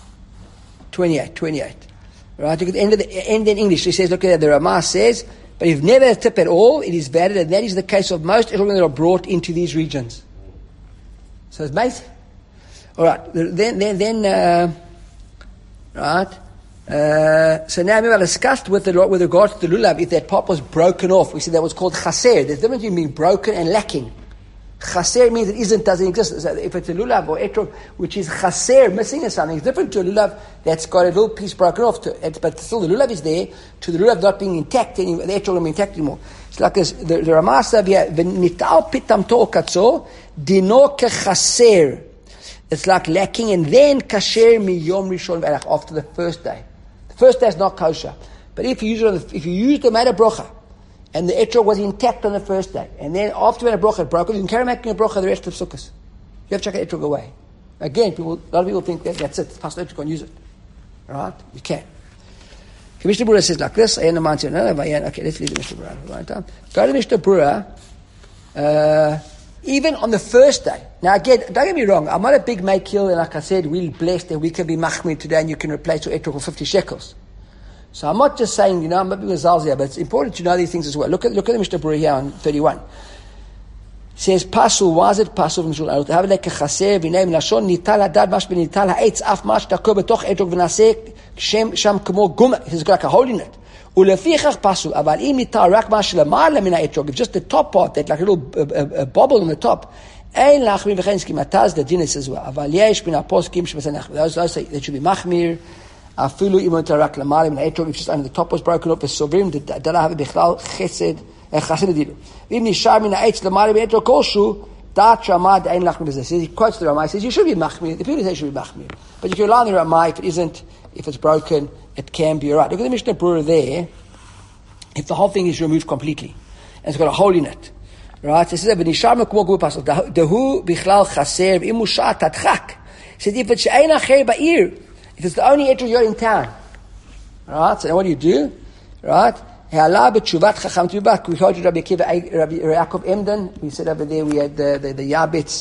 28. Right? At the end in English, he says, look at the Ramaz says, but if never a tip at all, it is valid, and that is the case of most etrogim that are brought into these regions. So it's amazing. All right. Then right. So now we discussed with regard to the lulav, if that part was broken off, we said that was called chaser. There's a difference between being broken and lacking. Chaser means it doesn't exist. So if it's a lulav or etrog which is chaser, missing or something, it's different to a lulav that's got a little piece broken off, but still the lulav is there, to the lulav not being intact anymore, the etrog not being intact anymore. It's like this, the Ramah says here, v'nital pitam to'okatzo, dino kechaser. It's like lacking, and then kasher miyom rishon v'elach, after the first day. The first day is not kosher. But if you use the made brocha, and the etrog was intact on the first day, and then after when a brocha broke, you can carry making a brocha the rest of sukkahs. You have to chuck the etrog away. Again, a lot of people think that's it. Pass the etrog, can't use it. Right? You can. Okay, Mishnah Berurah says like this. Okay, let's leave the Mishnah Berurah. Right? Go to Mishnah Berurah. Even on the first day. Now again, don't get me wrong, I'm not a big makil, and like I said, we're blessed that we can be machmir today and you can replace your etrog for 50 shekels. So I'm not just saying, I'm not being zalzia, but it's important to know these things as well. Look at the Mishnah Berurah here on 31. It says, Pasul, why is it Pasul? Have like a chaser, v'neim lashon, nital hadad, mash b'nital ha'etz, af mash, takor b'toch etrog v'naseh, sham kamo guma. It has got like a hole in it. Ulefichach pasul, aval im nital rak mash lemala min ha'etrog, if just the top part, that like a little a bubble on the top, ein lachmir v'chein skimataz, the din is as well. Aval yesh bin aposkim shebaseh those say they should be machmir. Afilu imon tarak lamalim and etrog, if just only the top was broken up, v'sovrim dala have bichlal chesed chassid dilu. V'im nishar min ha'etz lamalim etrog koshu dat ramad ein lachmir b'zeh. He quotes the Ramah. He says you should be machmir. The people say you should be machmir, but you can rely on the Ramah. If it isn't, if it's broken, it can be alright. Look at the Mishnah Berurah there. If the whole thing is removed completely and it's got a hole in it, right? It says v'nishar mekmo gu pasuk dahu bichlal chaser v'im mushat tadchak. He says if it's she'ein acher ba'ir, if it's the only etrog you're in town, right? So what do? Right? Ha'ala b'tshuvat chacham tibak. We heard Rabbi Yaakov Emden. We said over there we had the Yabitz.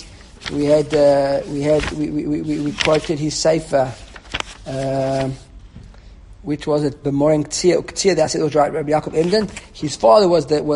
We quoted his sefer, which was it? B'moring Tzia. That's it. Was right. Rabbi Yaakov Emden. His father was the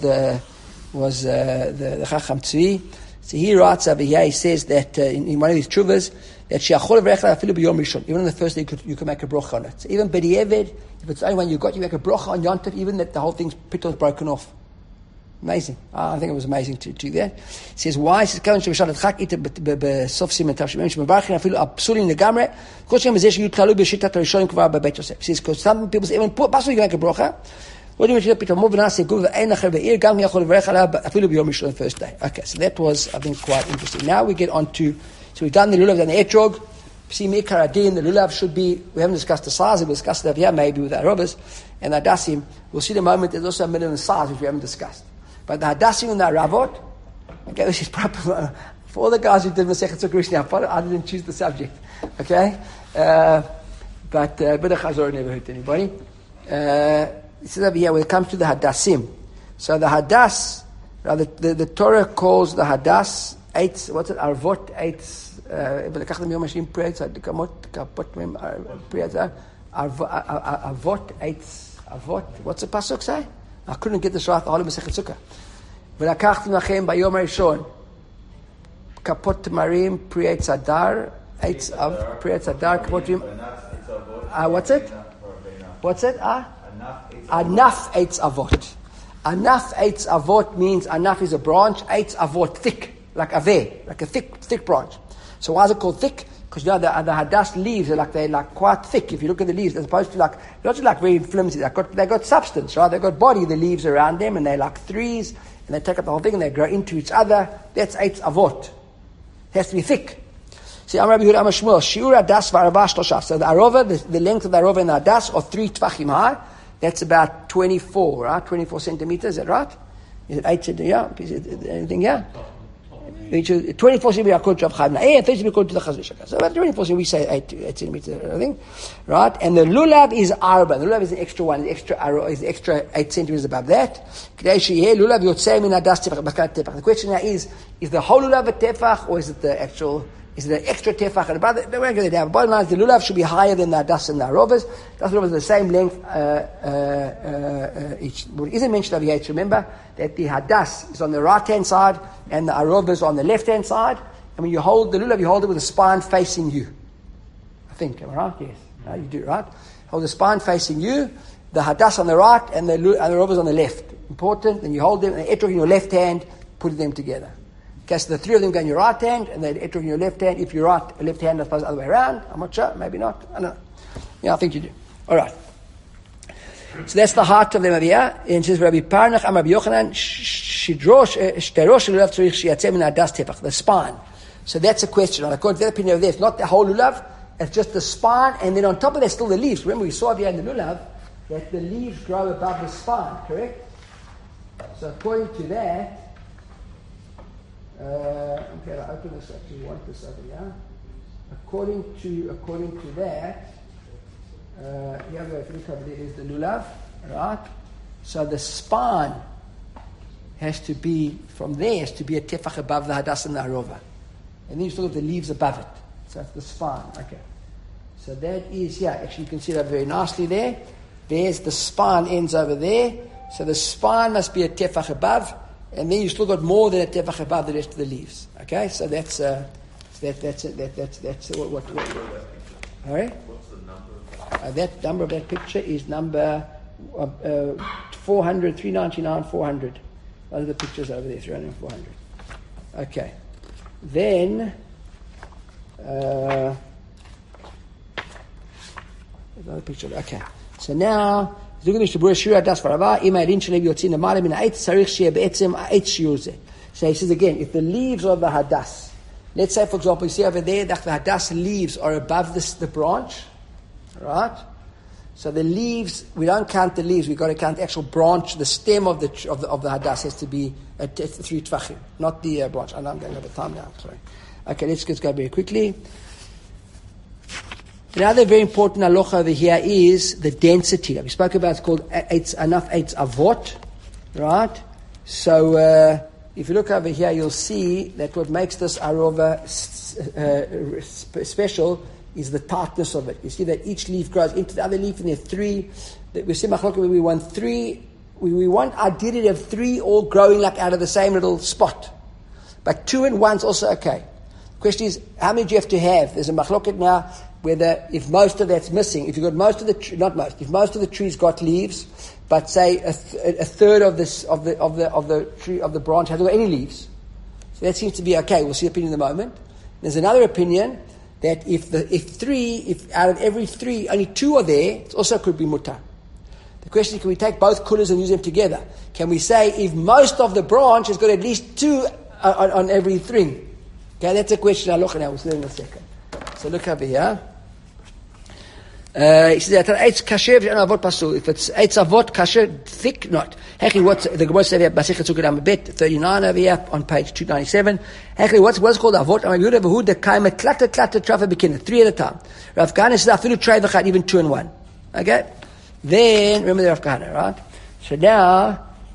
Chacham Tzvi. So he writes over here. He says that in one of his tshuvas, that even on the first day you can make a brocha on it. So even b'di'evid, if it's the only one you got, you make a brocha on Yontif, even that the whole thing's pitom's broken off. Amazing. I think it was amazing to do that. It says, why? It says, Kavan Shemeshat Chak Ita B'Sof Simen Tav Shemem Shemevachin Afilu Absulin Negamre Kol Shem Zesh Yutkalu B'Shitat HaRishonim Kvar B'Beit Yosef. It says, because some people say, even Pasuk you can make a brocha. What do you mean? Pitom Mov Nase Guv V'Ein Acher V'Ir Gam Yachol V'Rech Alav Afilu B'Yom Rishon the first day. Okay, so that was, I think, quite interesting. Now we get on to, so we've done the lulav and the etrog. See, Mikar Adin, the lulav should be, we haven't discussed the size, we'll discuss it here maybe with the Arobas and the Hadassim. We'll see in a moment, there's also a minimum size which we haven't discussed. But the Hadassim and the Aravot, okay, this is proper, for all the guys who did Masechet Sukkah now, I didn't choose the subject, okay? But the Chazor never hurt anybody. This is over here when it comes to the Hadassim. So the Hadas, the Torah calls the Hadas, what's it, Arvot, ולקחת מיום השני פריץ, כפות מהם פריץ, אבות, עץ, אבות, what's the pasuk say? I couldn't get this right, all of Masechet Sukkah. ולקחתם לכם ביום הראשון, כפות תמרים, פרי עץ אדר, פרי עץ אדר, כפות תמרים, what's it? What's it? ענף עץ אבות. Anaf eitz avot means anaf is a branch, eitz avot thick, like aveh, like a thick branch. So why is it called thick? Because the hadass leaves are they're quite thick. If you look at the leaves, as opposed to not just very flimsy. They got substance, right? They got body. The leaves around them, and they're like threes, and they take up the whole thing, and they grow into each other. That's eitz avot. It has to be thick. See, Amar Rabbi Yehuda Amar Shmuel, shiur hadass v'arava shlosha. So the arova, the length of the arova and the hadass are 3 tvachim high. That's about 24, right? 24 centimeters. Is that right? Is it 8 centimeters? Yeah. Is it anything? Yeah. 24 centimeters according to Rav Chaim Na'eh, and 30 centimeters according to the Chazon Ish. So about 24 centimeters, we say 8 centimeters, I think. Right? And the lulav is arba. The lulav is an extra one, the extra 8 centimeters above that. The question now is the whole lulav a tefach, or is it the extra tefach? And above it, we're going to down. Bottom line is the lulav should be higher than the hadas and the arovas. The arovas are the same length. What isn't mentioned over here, to remember that the hadas is on the right-hand side and the arovas on the left-hand side. And when you hold the lulav, you hold it with the spine facing you. I think, am I right? Yes. No, you do, right? Hold the spine facing you, the hadas on the right and the arovas on the left. Important. Then you hold them, and the etrog in your left hand, putting them together. Okay, so the 3 of them go in your right hand, and the etrog in your left hand. If you're left hand, I suppose the other way around. I'm not sure. Maybe not. I don't know. Yeah, I think you do. All right. So that's the heart of them over here. And it says, Rabbi Parnach, Rabbi Yochanan, the spine. So that's a question. According to that opinion over there, it's not the whole lulav, it's just the spine, and then on top of that, still the leaves. Remember, we saw over here in the lulav that the leaves grow above the spine, correct? So according to that, okay, I'll open this up. Do you want this over here? According to that, here we go. If you look over there, is the lulav, right? So the spine has to be, from there, has to be a tefach above the hadas and the arova. And then you still have the leaves above it. So that's the spine. Okay. So that is, actually you can see that very nicely there. There's the spine ends over there. So the spine must be a tefach above, and then you still got more than a tefach above the rest of the leaves. Okay, so that's what. All right. What's the number? That number of that picture is number 400, 399, 400. Those are the pictures over there, 300 and 400. Okay. Then another picture. Okay. So now. So he says again, if the leaves of the hadas, let's say for example, you see over there that the hadas leaves are above the branch, right? So the leaves, we don't count the leaves, we've got to count the actual branch, the stem of the hadas has to be 3 tvachim, not the branch. I know I'm going over time now, sorry. Okay, let's go very quickly. Another very important halacha over here is the density. We spoke about, it's called eitz avot, right? So if you look over here, you'll see that what makes this arova special is the tightness of it. You see that each leaf grows into the other leaf, and there are 3. We see machlokes where we want 3. We want ideally to have 3 all growing like out of the same little spot, but 2 and 1's also okay. The question is, how many do you have to have? There's a machlokes now. Whether if most of that's missing, if you've got most of the if most of the trees got leaves, but say a third of the tree of the branch hasn't got any leaves, so that seems to be okay. We'll see the opinion in a moment. There's another opinion that if out of every 3 only 2 are there, it also could be mutar. The question is, can we take both kulas and use them together? Can we say if most of the branch has got at least 2 on every 3? Okay, that's a question. I'll look at now. We'll see in a second. So look over here. He says that eitz kasher and avot pasul. If it's eitz avot kasher, thick, not. Actually, what's the Gemara says here? Masechet Sukkot Bet 39 over here on page 297. Actually, what's called avot? I'm going to who the kaimet klatter trafa beginner 3 at a time. Rav Kahana says afilu tray v'chad even 2 and 1. Okay. Then remember the Rav Kahana, right? So now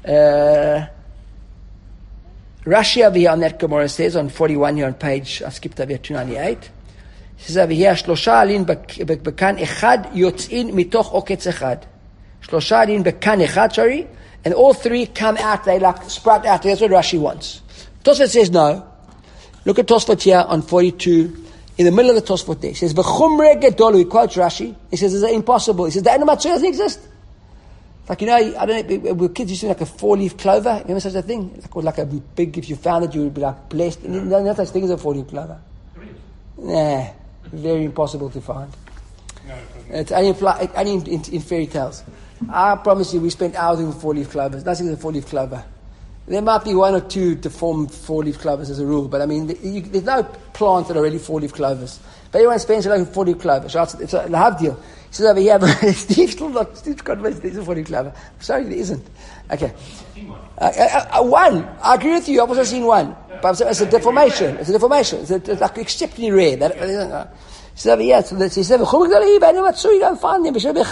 Rashi over here on that Gemara says on 41 here on page. I skipped over here 298. He says over here, שלושה עלים בכאן אחד יוצאים מתוך עוקץ אחד. שלושה עלים בכאן אחד, sorry, and all 3 come out, they like sprout out. That's what Rashi wants. Tosfot says no. Look at Tosfot here on 42, in the middle of the Tosfot there. He says, v'chumre gedolu, he quotes Rashi. He says, it's impossible. He says, the animal doesn't exist. Like, you know, I don't know, with kids used to do like a 4-leaf clover. Remember such a thing? Like a big, if you found it, you would be like blessed. No such thing as a 4-leaf clover. Nah, very impossible to find. No, It's only in fairy tales. I promise you, we spent hours doing 4-leaf clovers. Nothing is a 4-leaf clover. There might be 1 or 2 deformed 4-leaf clovers as a rule, but I mean, there's no plants that are really 4-leaf clovers. But everyone spends like a 4-leaf clover. So it's a half deal. He says over here, but Steve's convinced there's a 4-leaf clover. I'm sorry, there isn't. Okay. One. I agree with you. I've also seen one. But it's a deformation. It's It's like exceptionally rare. He says over here, so he says, you don't find them. He says,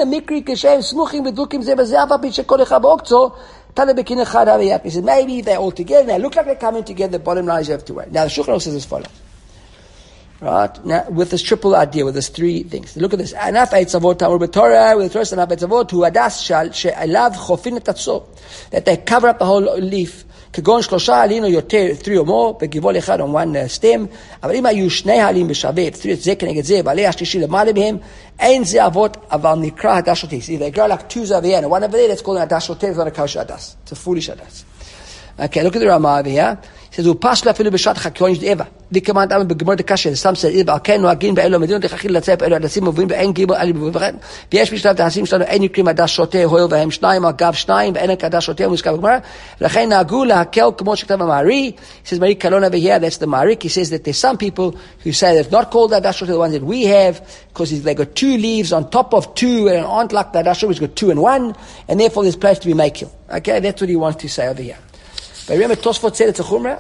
maybe they're all together, and they look like they're coming together. The bottom line is you have to wait. Now the Shulchan Aruch says as follows. Right? Now, with this triple idea, with these 3 things. Look at this. Anaf Eitzavot Tamur B'Torah, with the first Anaf Eitzavot, who adas shal, she'alav chofin et atzor. That they cover up the whole leaf. כגון 3 עלים או יותר, 3 or more, בגבעול אחד on one stem, אבל אם היו 2 עלים בשווה, 3 את זה כנגד זה, ועלי השלישי למעלה מהם, אין זה אבות, אבל נקרא הדס שוטה. See, they grow like 2 over here, and one over there, let's call it הדס שוטה, it's not a kosher הדס. It's a foolish הדס. Okay, look at the Ramah over here. He says, הוא פסלה אפילו בשעת חקיון יש דאבה. לי כמעט אמה בגמור דקשה, סתם סעיר, ועל כן נוהגים באלו מדינות, לכחיל לצאת באלו הדסים מובילים, ואין גיבור עלי בבוחן. ויש בשלב דסים שלנו, אין נקרים הדס שוטה, הועיל והם 2 על גב 2, ואין הדס שוטה, מוזכר בגמרא. ולכן נהגו להקל כמו שכתב המערי. He says, Mari Kalon over here, that's the Marik. He says that there's some people who say that it's not called the Hadash, the ones that we have, because they got 2 leaves on top of 2, and aren't like the Hadash, which got 2 and 1, and therefore there's place to be makil. Okay, that's what he wants to say over here. But remember, Tosfot said it's a chumrah.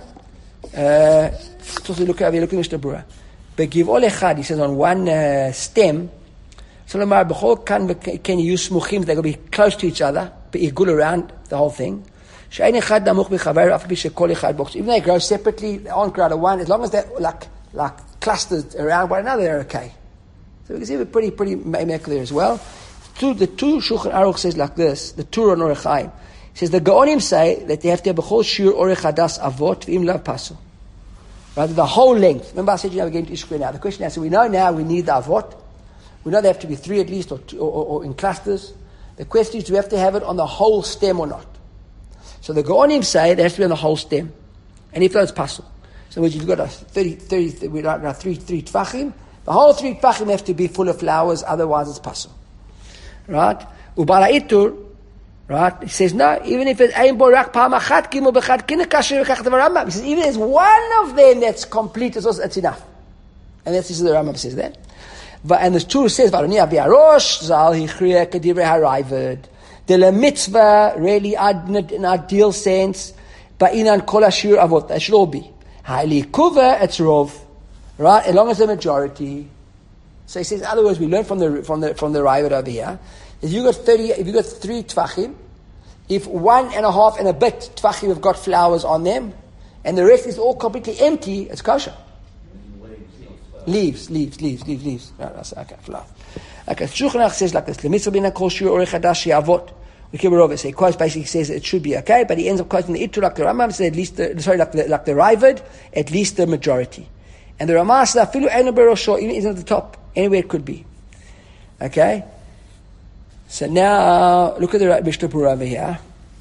Look over here, look at Mishnah Berurah. Begivol echad, he says on one stem. So Lamar b'chol can you use smuchim? They're going to be close to each other, be'igul around the whole thing. She'ein echad namuch b'chaver afi she'kol echad box. Even though they grow separately, they aren't grown at one. As long as they're like clustered around one another, they're okay. So we can see we're pretty make there as well. The 2 Shulchan Aruch says like this. The 2 on Orech Chaim. Says the Gaonim say that they have to have a whole shiur orech hadas avot v'im lav pasul. Rather the whole length. Remember I said we're going to Ishkri now. The question is, so we know now we need the avot. We know they have to be 3 at least, or in clusters. The question is, do we have to have it on the whole stem or not? So the Gaonim say it has to be on the whole stem, and if not, it's pasul. So you've got a 30 we got 3 tfachim. The whole 3 tfachim have to be full of flowers, otherwise it's pasul. Right? Ubala itur. Right? He says, no, even if it's ein bo rak pa'am achat gimel b'chad kineh kasher v'kach the Rambam. He says, even if there's one of them that's complete, it's enough. And that's the Rambam says that. And the Torah says, v'aloni avi arosh, zal hichriya kedivrei harayved. The le mitzvah, really, in ideal sense, ba'inan kol ashir avot, that should all be. Ha'ili kuva, it's rov. Right? As long as the majority. So he says, in other words, we learn from the Rayved over here. If you got 3 tfachim, if 1.5 and a bit tfachim have got flowers on them, and the rest is all completely empty, it's kosher. Leaves. No, that's okay, flowers. Okay, Shulchan Aruch says like this: "Lemitzvah b'ina kol shiur orech hadash she'avot." We keep it over. So he quotes basically says it should be okay, but he ends up quoting the Ittur like the Rambam said, at least like the Rayved, at least the majority. And the Ramah says afilu eino berosho, even isn't at the top, anywhere it could be. Okay. So now, look at the Mishnah Berurah over here.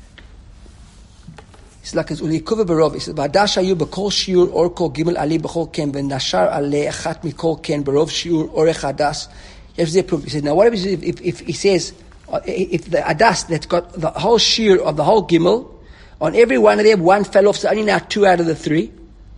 It's like it's Ulikuva Berov. He says, "Ba'adash hayu b'kol shiur or kol gimel ali b'chol ken v'nashar alei achat mikol ken berov shiur orech hadas." He says, now what happens if he says, if the adas that's got the whole shiur of the whole gimel, on every one of them, 1 fell off, so only now 2 out of the 3.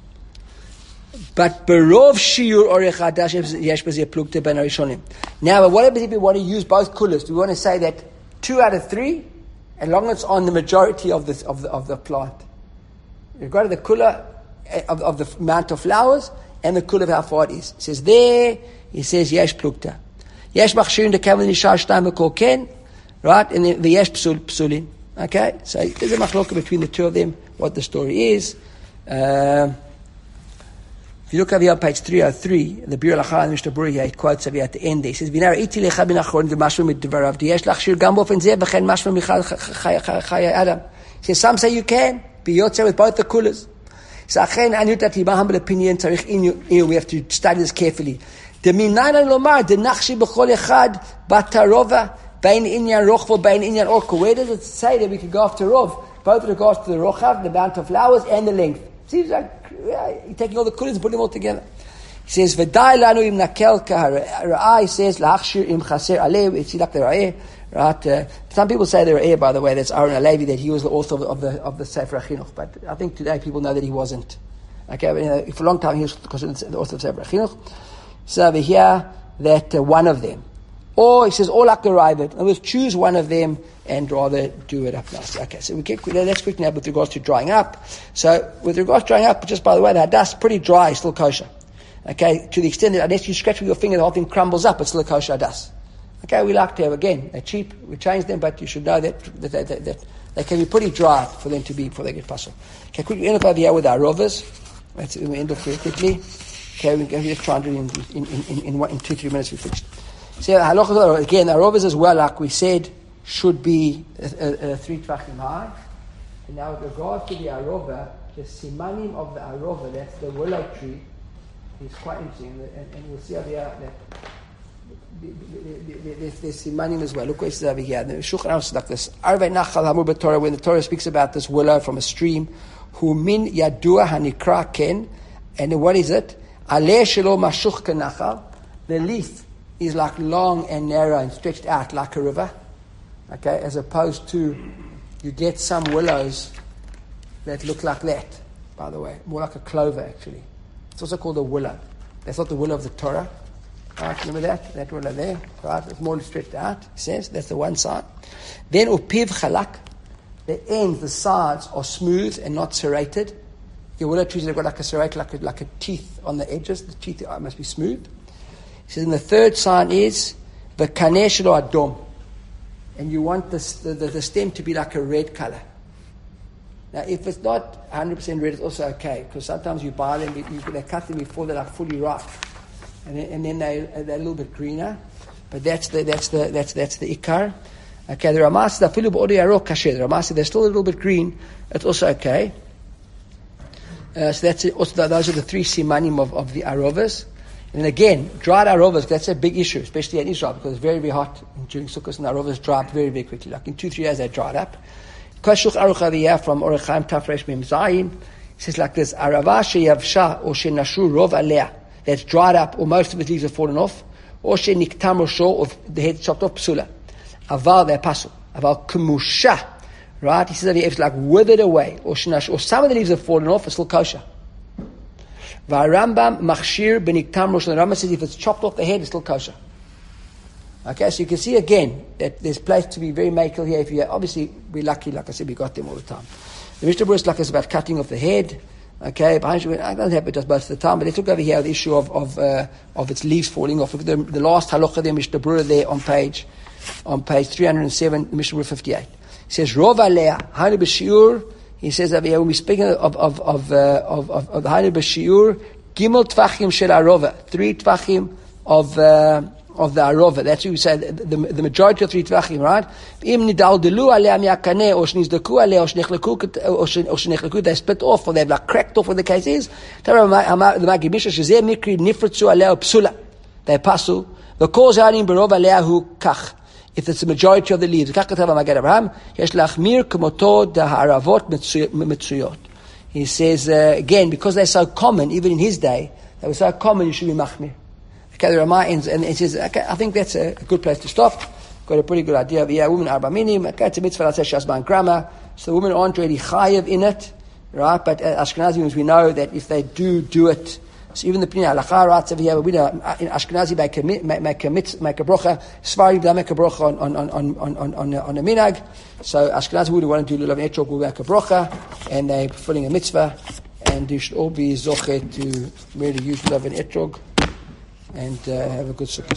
But berov shiur orech hadash yesh b'zeh plukte ben harishonim. Now, what happens if we want to use both kulas? Do we want to say that 2 out of 3, as long as it's on the majority of the plant? You've got the kula of the amount of flowers and the kula of how far it is. It says there, he says yesh plukta. Yesh machshirin de kavel nishar shtaim v'kol ken, right? And the yesh psulin. Okay, so there's a machloka between the 2 of them. What the story is. If you look over here on page 303, the Biur Halacha and Mishnah Berurah here, it quotes over here at the end there. He says, "V'nar iti lecha bin achron v'mashma midvarav diyesh lachshir gam bofen zeh v'chen mashma michal chaya adam." He says, some say you can be yotzer with both the kulas. So achen anyutat my humble opinion tzarich inu. We have to study this carefully. The minayin lomar the nachshi b'chol echad batarova Bein Inyan Rochvo, Bein Inyan Orka. Where does it say that we can go after Rov? Both with regards to the Rochav, the amount of flowers, and the length. Seems like you're taking all the kulis and putting them all together. He says, V'dai lanu im nakel ka. He says, Lachshir im chaser aleh. It's like the Ra'eh. Right? Some people say the Ra'eh, by the way, that's Aaron Alevi, that he was the author of the Sefer HaChinuch. But I think today people know that he wasn't. Okay, but, for a long time he was considered the author of Sefer HaChinuch. So over here, that one of them. Or, he says, or like the Rabbit. In other words, choose one of them and rather do it up nice. Okay, so let's quickly now with regards to drying up. So, with regards to drying up, just by the way, the hadas pretty dry, still kosher. Okay, to the extent that unless you scratch with your finger, the whole thing crumbles up, it's still a kosher hadas. Okay, we like to have, again, they're cheap, we change them, but you should know that they can be pretty dry for them to be, before they get puzzled. Okay, quickly end up over here with our rovers. Let's end up very quickly. Okay, we're going to just try and do it in 2-3 minutes, we finished. So, halacha, again, our rovers as well, like we said, should be 3 tvachim high. And now with regard to the arova, the simanim of the arova, that's the willow tree, is quite interesting. And we'll see over here that there's simanim as well. Look what it says over here. The Shulchan Aruch is like this. Arvei nachal hamur b'Torah, when the Torah speaks about this willow from a stream, hu min yadua hanikra ken, and what is it? Aleh shelo mashuch kenachal, the leaf is like long and narrow and stretched out like a river. Okay, as opposed to, you get some willows that look like that, by the way. More like a clover, actually. It's also called a willow. That's not the willow of the Torah. Right, remember that? That willow there. Right, it's more stretched out, he says. That's the one side. Then, upiv chalak. The ends, the sides are smooth and not serrated. Your willow trees have got like a serrate, like a teeth on the edges. The teeth must be smooth. He says, and the third sign is the kaneh shelo adom, and you want the stem to be like a red color. Now, if it's not 100% red, it's also okay, because sometimes you buy them, they cut them before they're like fully ripe, and then they're a little bit greener. But that's the ikar. Okay, the Ramah says the Ramah says they're still a little bit green. It's also okay. So that's it. Also, those are the 3 simanim of the arovas. And again, dried arovas, that's a big issue, especially in Israel, because it's very, very hot during Sukkot, and arovas dry up very, very quickly. Like in 2-3 days, they dried up. Kashuk Aruch Aviyah from Orech Chaim Tafresh Mem Zayin says like this: Arava sheyavsha or shenashu rov alea, that's dried up, or most of its leaves have fallen off, or sheniktam rosho, or the head chopped off, psula. Aval, they're pasul. Aval kumusha, right? He says that it's like withered away, or shenashu, or some of the leaves have fallen off, it's still kosher. V'Rambam machshir beniktam rosh. The Rambam says if it's chopped off the head, it's still kosher. Okay, so you can see again that there's place to be very makel here. If you obviously we're lucky, like I said, we got them all the time. The Mishnah Berurah is like us about cutting off the head. Okay, I don't have it just most of the time, but let's look over here the issue of its leaves falling off. Look at the last halacha there, Mishnah Berurah there on page 307, Mishnah Berurah 58. He says Rov alea hani b'shiur. He says that when we're speaking of the hani b'shiur, gimel tvachim shel arova, 3 tvachim of the arova. That's what we say, the majority of 3 tvachim, right? Im nidaldilu alea mi'akaneh, or shnizdaku alea, or shnechleku, they split off, or they've like cracked off, what the case is. The Maggid Mishnah, shezeh mikri nifritzu alea psula. They pasu. The cause harim berov alea hu kach. If it's the majority of the leaves. Kach katav Maggid Abraham, yesh lachmir k'moto da haravot mitzuyot. He says, again, because they're so common, even in his day, they were so common, you should be machmir. Okay, the Ramah ends, and it says, okay, I think that's a good place to stop. Got a pretty good idea of, women arba minim, okay, it's a mitzvah, let's say, shasman grammar, so the women aren't really chayev in it, right, but Ashkenazi, we know that if they do it, so even the Pnei Halacha writes over here, we know, in Ashkenazi, make a brocha, Svarim, they make a brocha on a minag, so Ashkenazi would want to do lulav etrog, will make a brocha, and they're fulfilling a mitzvah, and you should all be zochet to really use lulav and etrog, and have a good sukkah.